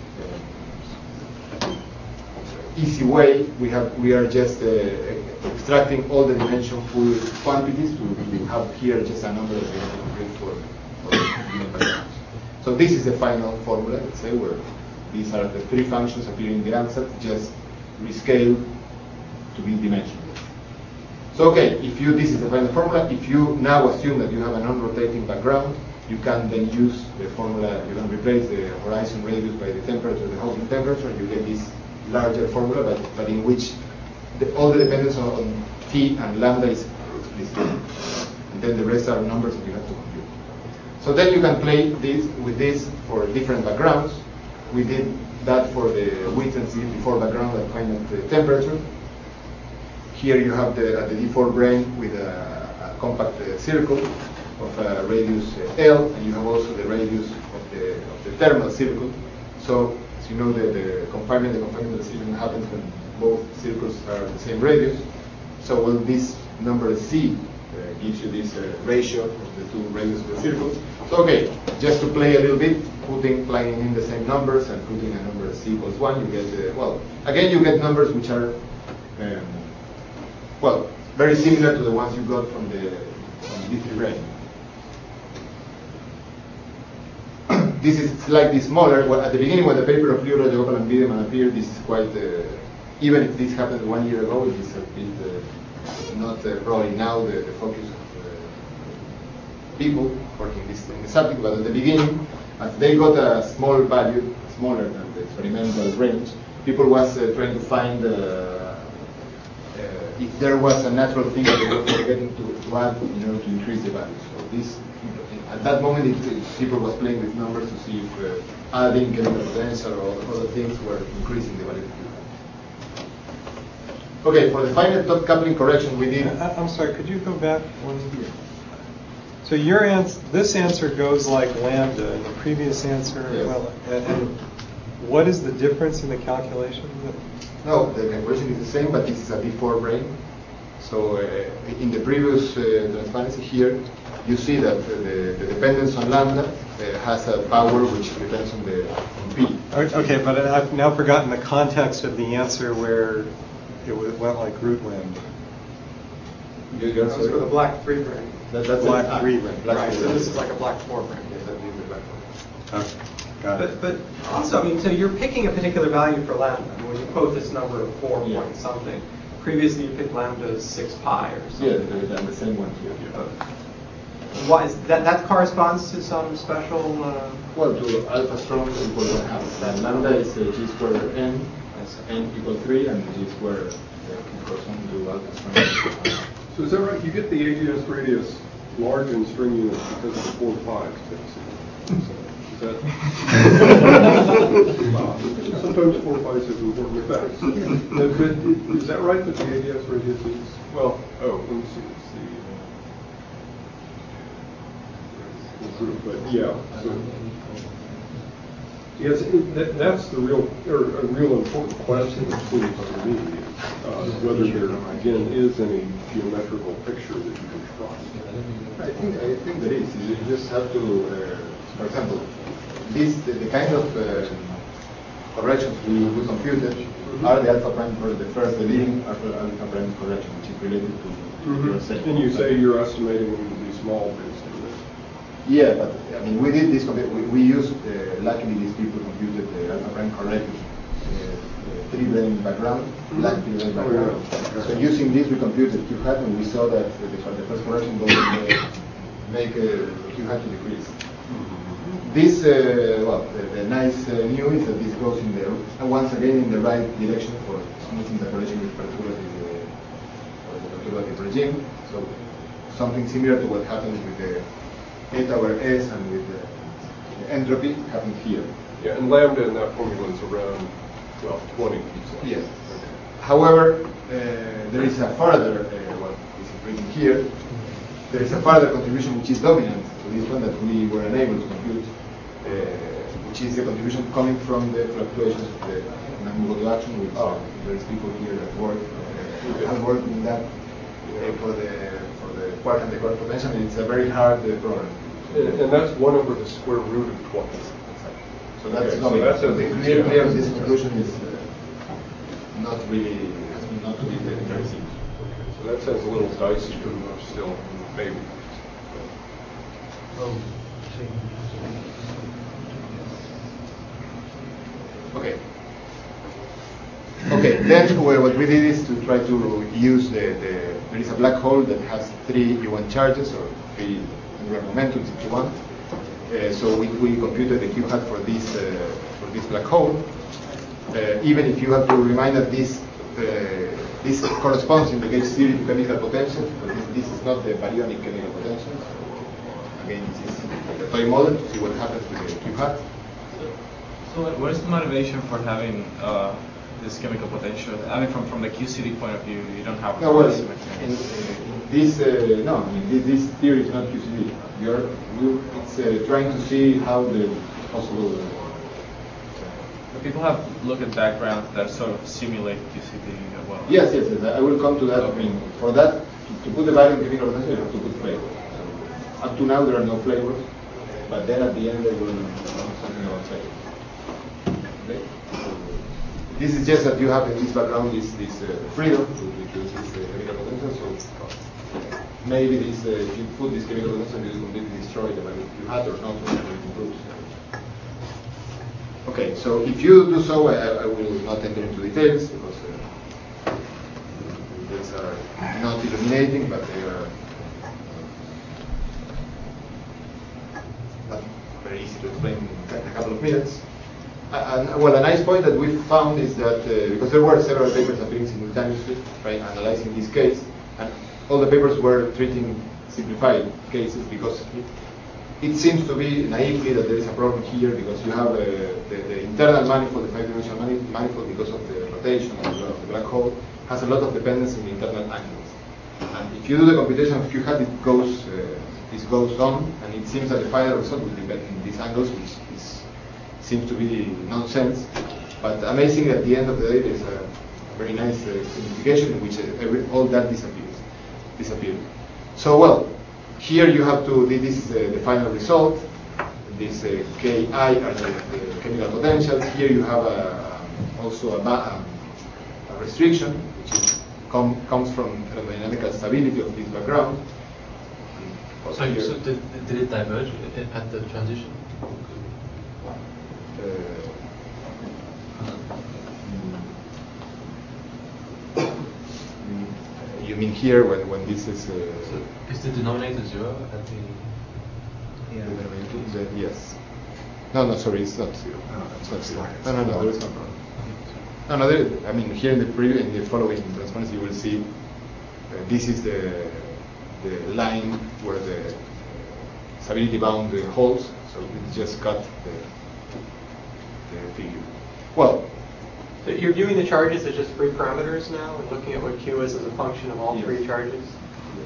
easy way, we are just extracting all the dimension-full quantities to have here just a number that we have to complete for given variables. So this is the final formula, let's say, where These are the three functions appearing in the answer, just rescale to be dimensionless. So okay, this is the final formula. If you now assume that you have a non-rotating background, you can then use the formula, you can replace the horizon radius by the temperature, the Hawking temperature, and you get this larger formula, but in which all the dependence on T and lambda is explicit. And then the rest are numbers that you have to compute. So then you can play with this for different backgrounds. We did that for the width and before background at finite temperature. Here you have at the D4 brane with a compact circle of radius L, and you have also the radius of the thermal circle. So as you know, the confinement decision happens when both circles are the same radius. So when this number C gives you this ratio of the two radius of the circles. So okay, just to play a little bit, plugging in the same numbers and putting a number C equals 1, you get, again you get numbers which are, very similar to the ones you got from the D3 brane. This is slightly smaller. Well, at the beginning, when the paper of Liura, de Opel, and Wiedemann appeared, this is quite, even if this happened 1 year ago, it is a bit not probably now the focus of people working in this subject, but at the beginning, as they got a small value, smaller than the experimental range, people was trying to find if there was a natural thing that they were forgetting to add in order to increase the value. So this, at that moment, people was playing with numbers to see if adding chemical potential or other things were increasing the value. Okay, for the finite dot coupling correction, we did. I'm sorry, could you go back one here? So your answer, this answer goes like lambda, and the previous answer, yes. And what is the difference in the calculation? No, the calculation is the same, but this is a D4 brane. So in the previous transparency here, you see that the dependence on lambda has a power which depends on P. Okay, but I've now forgotten the context of the answer where it went like root lambda. That was for the black 3 brane. That's black 3 brane. Right, so this is like a black 4 brane. Yes, that is the black 4. Okay, got it. But also, I mean, so you're picking a particular value for lambda. I mean, when you quote this number of 4 Yeah. point something, previously you picked lambda as 6 pi or something. Yeah, the same one here. Why is that corresponds to some special? Well, to alpha strong equal 1/2. And lambda is g squared n, as n equal 3, and g squared corresponds to alpha strong. So is that right? You get the AGS radius large in string units because of the 4 pi's, basically. So, is that? Sometimes 4 pi's have important effects. But is that right that the AGS radius is? Well, let me see. It's the group, but yeah. So, yes, that's the real important question. It seems to me whether there again is any geometrical picture that you can trust. I think there is. You just have to, for example, the kind of corrections we computed are the alpha prime for the first, the leading alpha prime correction, which is related to your setting. And you say you're estimating them to be small based on this. Yeah, but I mean, we did this. We used, luckily, these people computed the alpha prime corrected 3 brane background, black 3 brane background. So using this, we computed Q hat, and we saw that the first correction goes make Q hat to decrease. This, the nice news is that this goes in once again in the right direction for smoothing the correlation with perturbative regime. So something similar to what happened with the eta over S and with the entropy happened here. Yeah, and lambda in that formula is around 20. Yes. Okay. However, there is a further what is written here. There is a further contribution which is dominant to this one that we were unable to compute, which is the contribution coming from the fluctuations of the Namu-Goto action, which there is people here that have worked in that for the quark and the quark potential. It's a very hard problem. And that's 1 over the square root of twice. So that's the clear this conclusion is not really not to be very simple. So that sounds a little dicey, but still maybe. Okay. Okay, then what we did is to try to use there is a black hole that has 3 U1 charges, or 3 angular momentums if you want. So we computed the Q hat for this black hole. Even if you have to remind that this corresponds in the gauge theory to chemical potential, but this is not the baryonic chemical potential. So again, this is the toy model to see what happens with the Q hat. So what is the motivation for having this chemical potential? I mean, from the QCD point of view, you don't have a this theory is not QCD. It's trying to see how the possible. But people have looked at backgrounds that sort of simulate QCD as well. Yes. I will come to that. Okay. I mean, for that, to put the value in chemical potential, you have to put flavors. So up to now, there are no flavors, but then at the end, they will know something about flavors. Okay. This is just that you have in this background this freedom to use this chemical potential. So maybe this if you put this chemical potential, you completely destroy the value you had or not, or it improves. Okay, so if you do so, I will not enter into details because details are not illuminating, but they are not very easy to explain in a couple of minutes. Well, a nice point that we found is that because there were several papers appearing simultaneously, right, analyzing this case, and all the papers were treating simplified cases because it seems to be naively that there is a problem here because you have the internal manifold, the 5-dimensional manifold, because of the rotation of the black hole, has a lot of dependence in the internal angles. And if you do the computation of Q hat, this goes on, and it seems that the final result will depend on these angles, which seems to be nonsense. But amazing, at the end of the day, there's a very nice simplification in which all that disappears. So, well, here you have to, this is the final result. This Ki are the chemical potentials. Here you have also a restriction, which comes from thermodynamical stability of this background. So did it diverge at the transition? You mean here when this is? So is the denominator 0 at the? Yeah. Yes. No, sorry, it's not 0. No, it's not 0. No, there is no problem. No. I mean, here in the following transparency, you will see this is the line where the stability bound holds. So it just cut the figure. Well. So you're viewing the charges as just 3 parameters now, and looking at what Q is as a function of all 3 charges? Yes.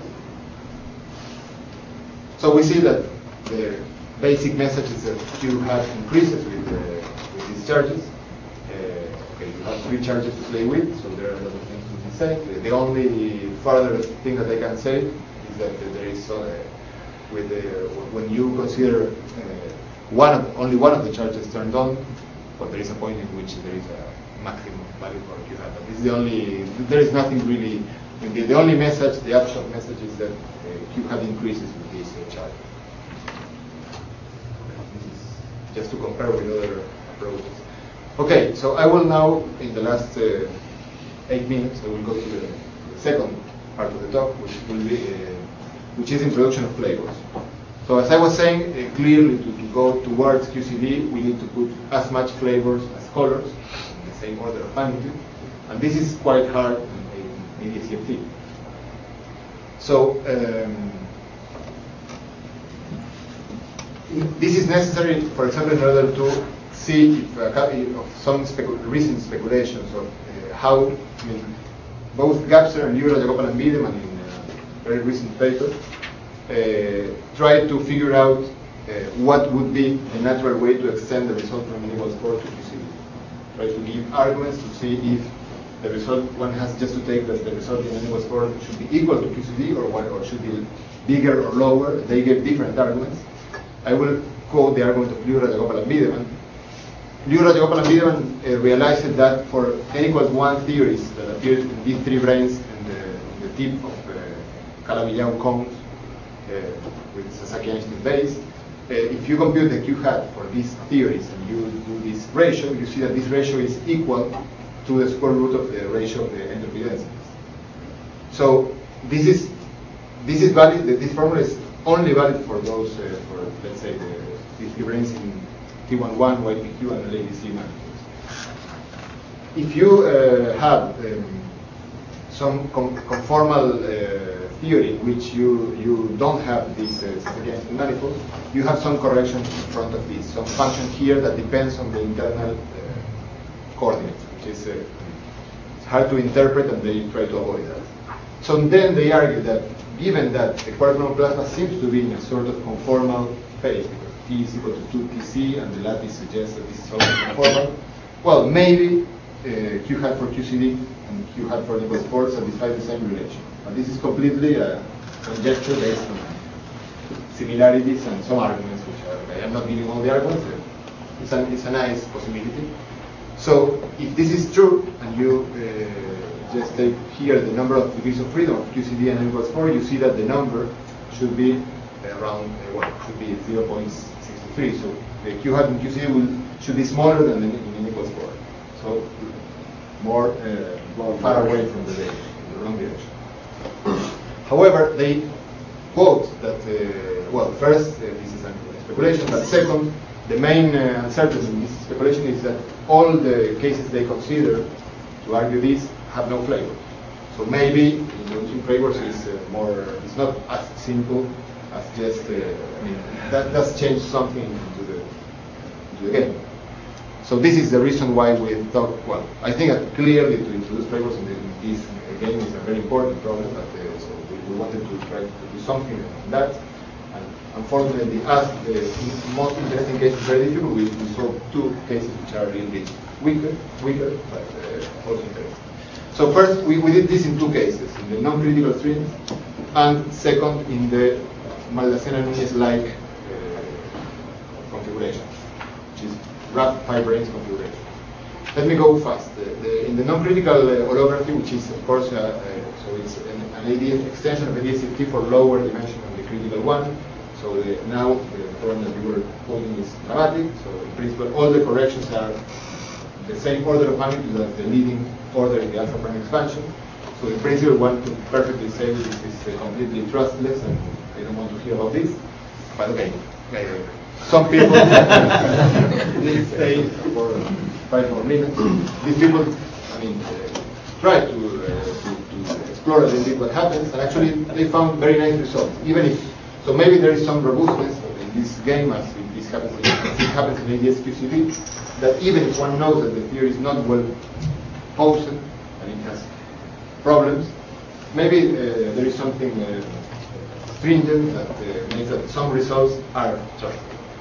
So we see that the basic message is that Q hat increases with these charges. Okay, you have 3 charges to play with, so there are a lot of things to be said. The only further thing that I can say is that there is when you consider only one of the charges turned on, but there is a point in which there is a maximum value for Q hat. But this is there is nothing really. The only message, the upshot message, is that Q hat increases with this charge. This is just to compare with other approaches. Okay, so I will now, in the last 8 minutes, I will go to the second part of the talk, which is introduction of flavors. So as I was saying, clearly to go towards QCD, we need to put as much flavors as colors, in the same order of magnitude, and this is quite hard in ADS-CFT. So this is necessary, for example, in order to see if some recent speculations of how, both Gapser and Liu, Rajagopal and Wiedemann in a very recent paper try to figure out what would be the natural way to extend the result from N equals 4 to QCD. Try to give arguments to see if the result, one has just to take that the result in N equals 4 should be equal to QCD or should be bigger or lower. They gave different arguments. I will quote the argument of Liu, Rajagopal and Wiedemann. Liu, Rajagopal and Wiedemann realized that for N equals 1 theories that appear in these 3 branes in the tip of Calabi-Yau cones with Sasaki-Einstein base, if you compute the Q hat for these theories and you do this ratio, you see that this ratio is equal to the square root of the ratio of the entropy densities. So this is valid. This formula is only valid for those, for let's say the equivalence in T11, YPQ, and LADC manifolds. If you have some conformal theory in which you don't have this manifold, you have some correction in front of this, some function here that depends on the internal coordinates, which is it's hard to interpret, and they try to avoid that. So then they argue that given that the quark-gluon plasma seems to be in a sort of conformal phase, because T is equal to 2Tc, and the lattice suggests that this is also conformal, well, maybe Q hat for QCD and Q hat for Nichols 4 satisfy the same relation. But this is completely a conjecture based on similarities and some arguments, which are, I am not giving all the arguments. It's a nice possibility. So if this is true, and you just take here the number of degrees of freedom of QCD and N equals 4, you see that the number should be around, should be 0.63. So the Q hat in QCD should be smaller than the N equals 4. So more far away from the data, in the wrong direction. However, they quote that, well, first, this is a speculation, but second, the main uncertainty in this speculation is that all the cases they consider to argue this have no flavor. So maybe introducing flavors is it's not as simple as just, I mean, that does change something into the game. So this is the reason why we thought, well, I think that clearly to introduce flavors in this game is a very important problem, but so we wanted to try to do something on that. And unfortunately, as the most interesting case is very difficult, we saw two cases which are a little bit weaker, but also interesting. So first, we did this in two cases, in the non-critical strings, and second, in the Maldacena-Núñez-like configuration, which is wrapped 5 branes configuration. Let me go fast. In the non-critical holography, which is of course, so it's an ADS extension of ADS-CFT for lower dimension than the critical one. So now the problem that you were quoting is dramatic. So in principle, all the corrections are the same order of magnitude as the leading order in the alpha prime expansion. So in principle, one could perfectly say this is completely trustless, and I don't want to hear about this. But okay. Some people they stay for 5 more minutes. These people, I mean, try to explore a little bit what happens, and actually they found very nice results. Even if, so maybe there is some robustness in this game, as this happens in ADS-QCD, that even if one knows that the theory is not well posed and it has problems, maybe there is something stringent that makes that some results are trustworthy.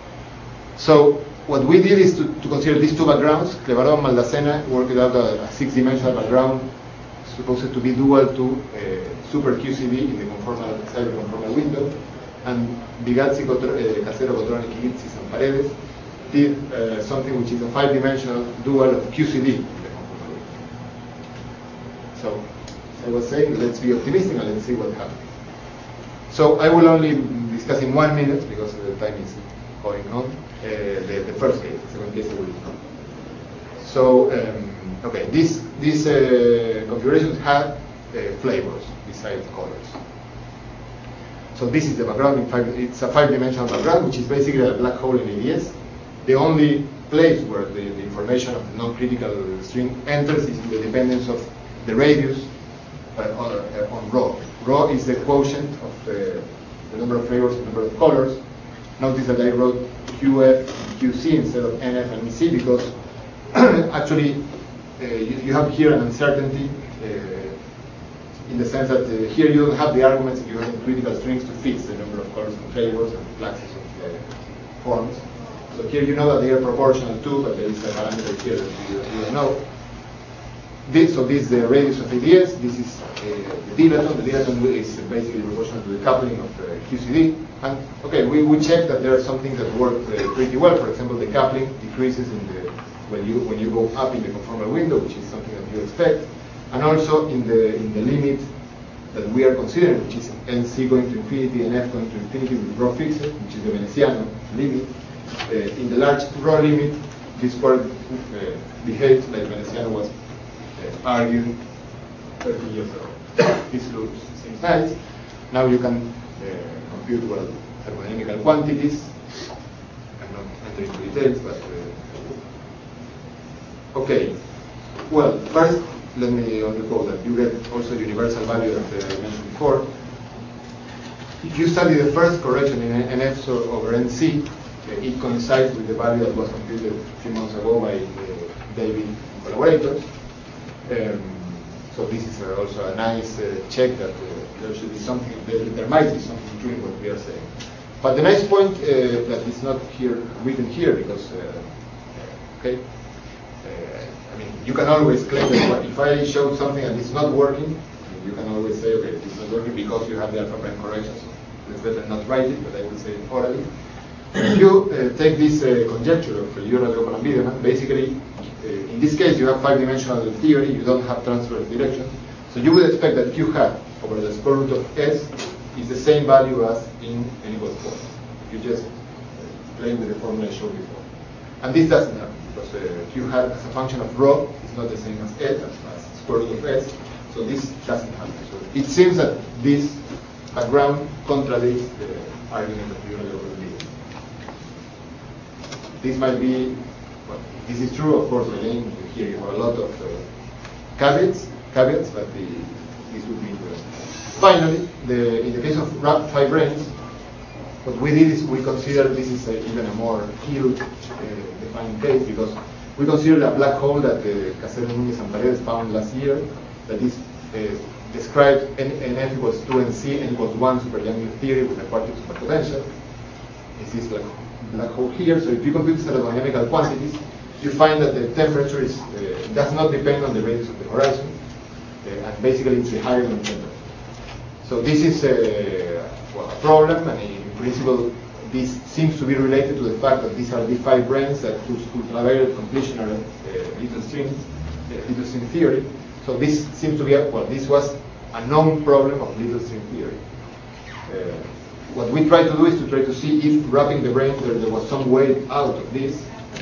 So what we did is to consider these two backgrounds. Clevarón, Maldacena worked out a 6-dimensional background supposed to be dual to super QCD in the cyber-conformal window, and Bigazzi, Casero, Cotrone, Kigitsis, and Paredes did something which is a 5-dimensional dual of QCD in the conformal window. So as I was saying, let's be optimistic and let's see what happens. So I will only discuss in 1 minute because the time is going on. The first case, the second case I will ignore. So, okay, these configurations have flavors besides colors. So this is the background. It's a 5-dimensional background, which is basically a black hole in ADS. The only place where the information of the non-critical string enters is in the dependence of the radius on ρ. Ρ is the quotient of the number of flavors and number of colors. Notice that I wrote QF and QC instead of NF and C because actually you have here an uncertainty in the sense that here you don't have the arguments that you have in critical strings to fix the number of colors and flavors and fluxes of forms. So here you know that they are proportional too, but there is a parameter here that you don't know. This is the radius of ADS. This is the dilaton. The dilaton is basically proportional to the coupling of QCD. And okay, we checked that there are some things that work pretty well. For example, the coupling decreases when you go up in the conformal window, which is something that you expect, and also in the limit that we are considering, which is NC going to infinity and F going to infinity with rho fixed, which is the Venetiano limit, in the large rho limit, this quark behaves like Venetiano was argued 30 years ago. This looks seems nice. Now you can compute, well, thermodynamical quantities. I'm not entering into details, but okay. Well, first, let me only quote that you get also universal value that I mentioned before. If you study the first correction in NF over NC, it coincides with the value that was computed a few months ago by David and collaborators. So this is also a nice check that there should be something, there might be something true in what we are saying. But the nice point that is not here written here, because okay, I mean, you can always claim that if I show something and it's not working, you can always say, okay, it's not working because you have the alpha prime correction, so it's better not write it, but I will say it orally. If you take this conjecture of Euro-Leopold-Wiedemann, basically, in this case, you have five-dimensional theory, you don't have transverse direction, so you would expect that Q hat over the square root of S is the same value as in n equals 4. If you just play with the formula I showed before. And this doesn't happen, because Q hat as a function of rho is not the same as S, as square root of S, so this doesn't happen. So it seems that this background contradicts the argument of Euro-Leopold-Wiedemann. This might be, well, this is true, of course, again, here you have a lot of caveats, but this would be interesting. Finally, in the case of phi branes, what we did is we consider this is even a more ill-defined case, because we consider a black hole that Casero, Núñez, and Paredes found last year, that is described NF equals 2nc, n equals 1 super-Young theory with a quartic superpotential. It's this black hole here. So if you compute thermodynamical quantities, you find that the temperature does not depend on the radius of the horizon, and basically it's the higher than temperature. So this is a problem, and in principle, this seems to be related to the fact that these are the phi branes that whose ultraviolet completion are little string theory. So this seems to be this was a known problem of little string theory. What we try to do is to try to see if wrapping the brane there was some way out of this.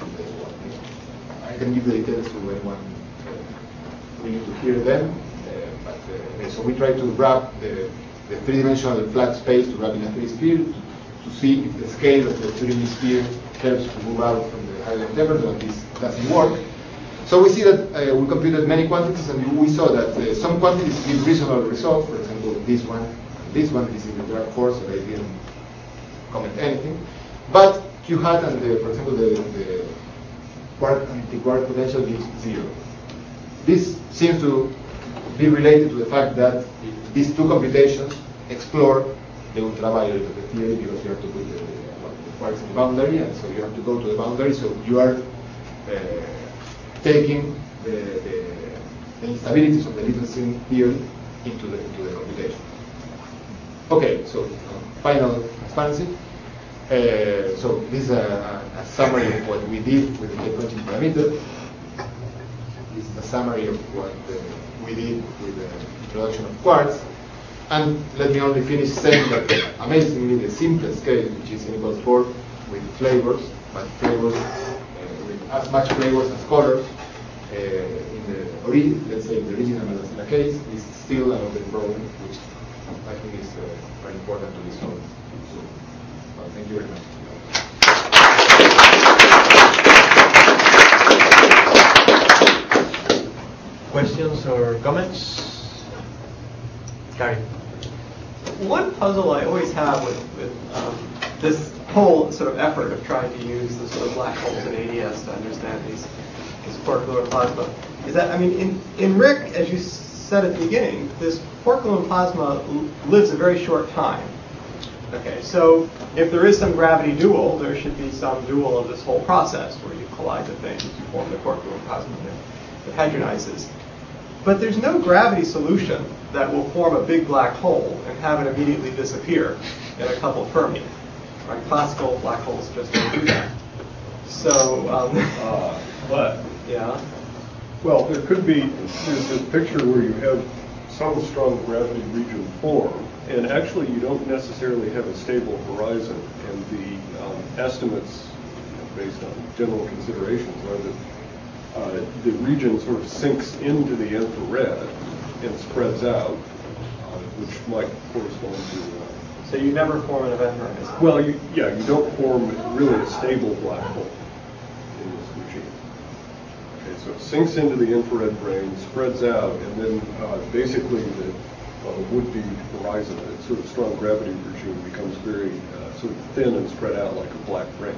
I can give the details to anyone willing to hear them. So we try to wrap the three-dimensional flat space to wrap in a free sphere to see if the scale of the Turing sphere helps to move out from the higher temperature, and this doesn't work. So we see that we computed many quantities, and we saw that some quantities give reasonable results. For example, this one. This is in the dark force, so I didn't comment anything. But Q hat and, for example, the quark anti-quark potential gives 0. This seems to be related to the fact that these two computations explore the ultraviolet of the theory, because you have to put the quarks in the boundary, and so you have to go to the boundary. So you are taking the instabilities of the little string theory into the computation. Okay, so final transparency. So this is a summary of what we did with the quantum parameter. This is a summary of what we did with the introduction of quarks. And let me only finish saying that amazingly the simplest case, which is n equals 4 with flavors, but flavors with as much flavors as colors, in the let's say the original Malazela case, is still an open problem, which I think is very important to be solved. So, well, thank you very much. Questions or comments? Gary. One puzzle I always have with this whole sort of effort of trying to use the sort of black holes in ADS to understand this quark-gluon plasma is that, I mean, in RHIC, as you said at the beginning, this quark-gluon plasma lives a very short time. Okay, so if there is some gravity dual, there should be some dual of this whole process where you collide the things, you form the quark-gluon plasma that hadronizes. But there's no gravity solution that will form a big black hole and have it immediately disappear in a couple Fermi. Right? Classical black holes just don't do that. So, but yeah. Well, there could be. There's this picture where you have some strong gravity region form, and actually you don't necessarily have a stable horizon, and the estimates based on general considerations are that the region sort of sinks into the infrared and spreads out, which might correspond to... So you never form an event horizon? Well, you don't form really a stable black hole in this regime. Okay, so it sinks into the infrared brain, spreads out, and then basically the would-be horizon, that sort of strong gravity regime, becomes very sort of thin and spread out like a black ring.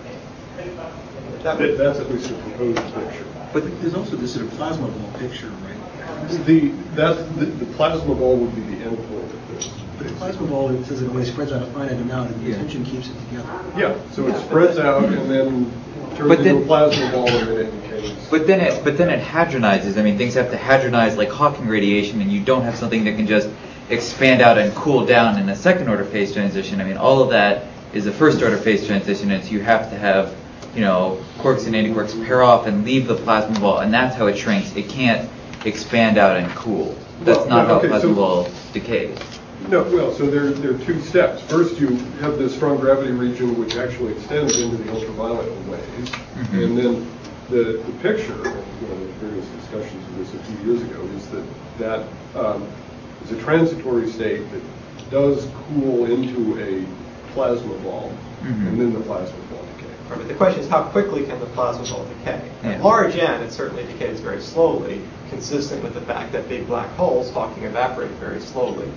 That's at least a proposed picture. But there's also this sort of plasma ball picture, right? The plasma ball would be the endpoint of this. But the plasma ball, it says it only spreads out a finite amount, and the tension keeps it together. Yeah, so it spreads out and then turns into a plasma ball, and then it decays. But then it hadronizes. I mean, things have to hadronize like Hawking radiation, and you don't have something that can just expand out and cool down in a second order phase transition. I mean, all of that is a first order phase transition, and so you have to have, quarks and antiquarks pair off and leave the plasma ball, and that's how it shrinks. It can't expand out and cool. That's not how a plasma ball decays. No, well, so there are two steps. First, you have this strong gravity region which actually extends into the ultraviolet waves, and then the picture, various discussions of this a few years ago, is that is a transitory state that does cool into a plasma ball, and then the plasma ball decays. But the question is, how quickly can the plasma ball decay? At large n, it certainly decays very slowly, consistent with the fact that big black holes, Hawking, evaporate very slowly.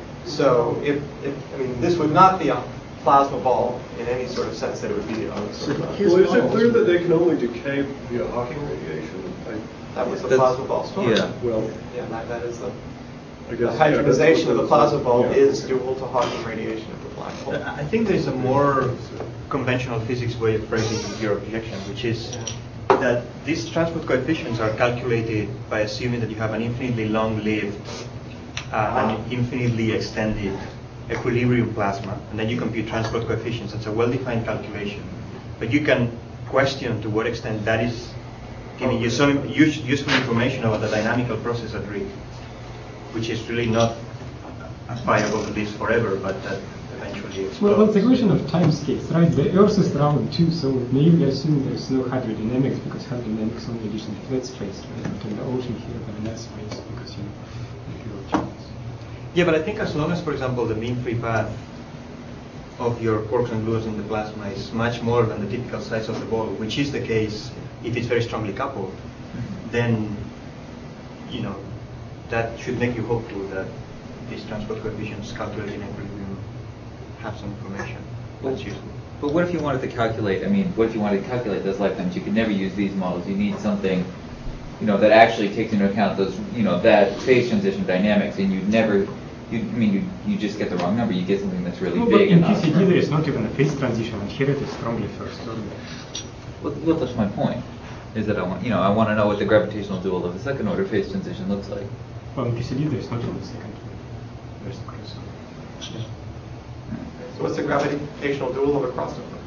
So this would not be a plasma ball in any sort of sense that it would be Well, is it clear that they can only decay via Hawking radiation? That was the plasma ball story. Yeah. Well, that is the guess, hydrogenization of the plasma ball is dual to Hawking radiation of the black hole. I think there is a more conventional physics way of phrasing your objection, which is that these transport coefficients are calculated by assuming that you have an infinitely long-lived and infinitely extended equilibrium plasma, and then you compute transport coefficients. It's a well-defined calculation, but you can question to what extent that is giving you some useful information about the dynamical process at risk, which is really not viable at least forever, but that eventually explodes. Well, it's a question of time scales, right? The Earth is round too, so naively assume there's no hydrodynamics, because hydrodynamics only addition to flat space, right? But in the ocean here, there are less space because you channels. Yeah, but I think as long as, for example, the mean free path of your quarks and gluons in the plasma is much more than the typical size of the ball, which is the case if it's very strongly coupled, then that should make you hopeful that these transport coefficients calculated in equilibrium have some information. That's useful. But what if you wanted to calculate? What if you wanted to calculate those lifetimes? You could never use these models. You need something, that actually takes into account those, that phase transition dynamics, and you just get the wrong number. You get something that's really big. But in QCD, there is not even a phase transition, and here it is strongly first order. Well, that's my point. Is that I want to know what the gravitational dual of the second order phase transition looks like. Well, in QCD, there is not even a second order. There's the crossover. So what's the gravitational dual of a crossover?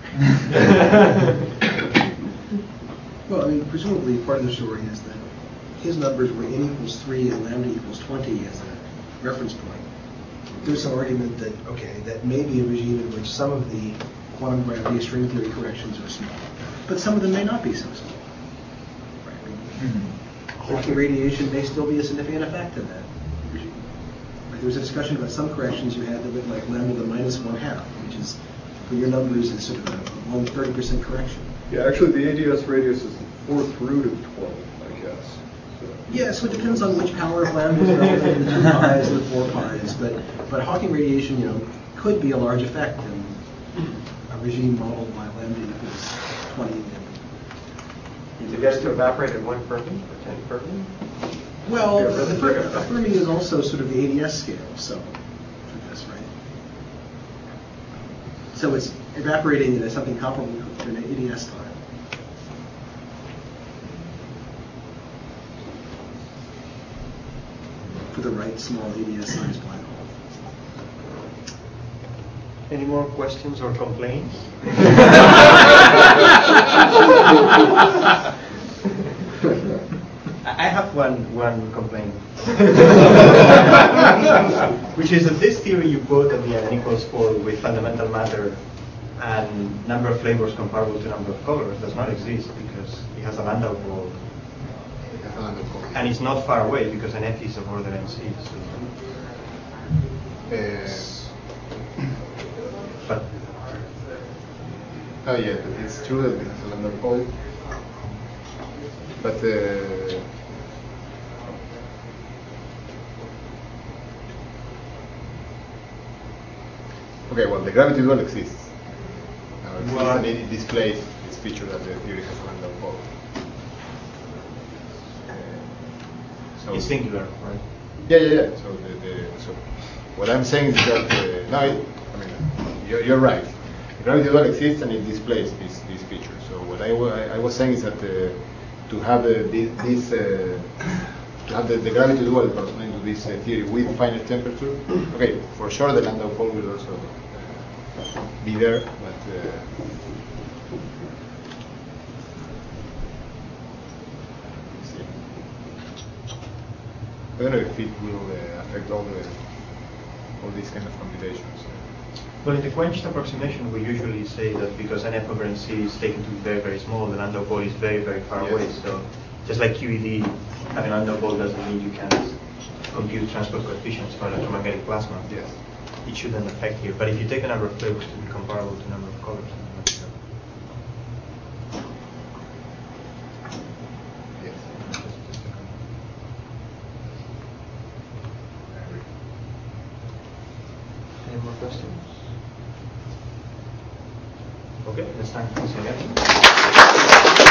Well, presumably part of the story is that his numbers were n equals 3 and lambda equals 20 as a reference point. There's some argument that, that may be a regime in which some of the quantum gravity string theory corrections are small, but some of them may not be so small. Hawking radiation may still be a significant effect in that regime. There was a discussion about some corrections you had that looked like lambda to the minus 1/2, which is, for your numbers, is sort of a 1/30% correction. Yeah, actually the ADS radius is the fourth root of 12, I guess. Yeah, so it depends on which power of lambda is relevant, the 2 pi's and the 4 pi's. But Hawking radiation, could be a large effect in a regime modeled by lambda equals 20. To get it to evaporate at 1 Fermi or 10 Fermi? Well, a Fermi is also sort of the ADS scale, so for this, right? So it's evaporating in something comparable to an ADS time. For the right small ADS size black hole. Any more questions or complaints? I have one complaint. Which is that this theory you quote at the n equals 4 with fundamental matter and number of flavors comparable to number of colors does not exist because it has a Landau pole. And it's not far away because an F is of order NC. But oh yeah, it's true that it has a Landau pole. But okay, well, the gravity dual exists. Now, it exists and it displays this feature that the theory has a Landau pole. So it's singular, right? Yeah. So what I'm saying is that you're right. The gravity dual exists and it displays this feature. So what I was saying is that to have the gravity dual corresponding to this theory with finite temperature, okay, for sure the Landau pole will also be there, but I don't know if it will affect all these kind of computations. Well, in the quenched approximation, we usually say that because n f over nc is taken to be very, very small, the Landau pole is very, very far away. So just like QED, having Landau pole doesn't mean you can't compute transport coefficients for electromagnetic plasma. Yes. It shouldn't affect here. But if you take a number of flavors to be comparable to number of colors, then that's yes. Any more questions? Okay, let's thank you again.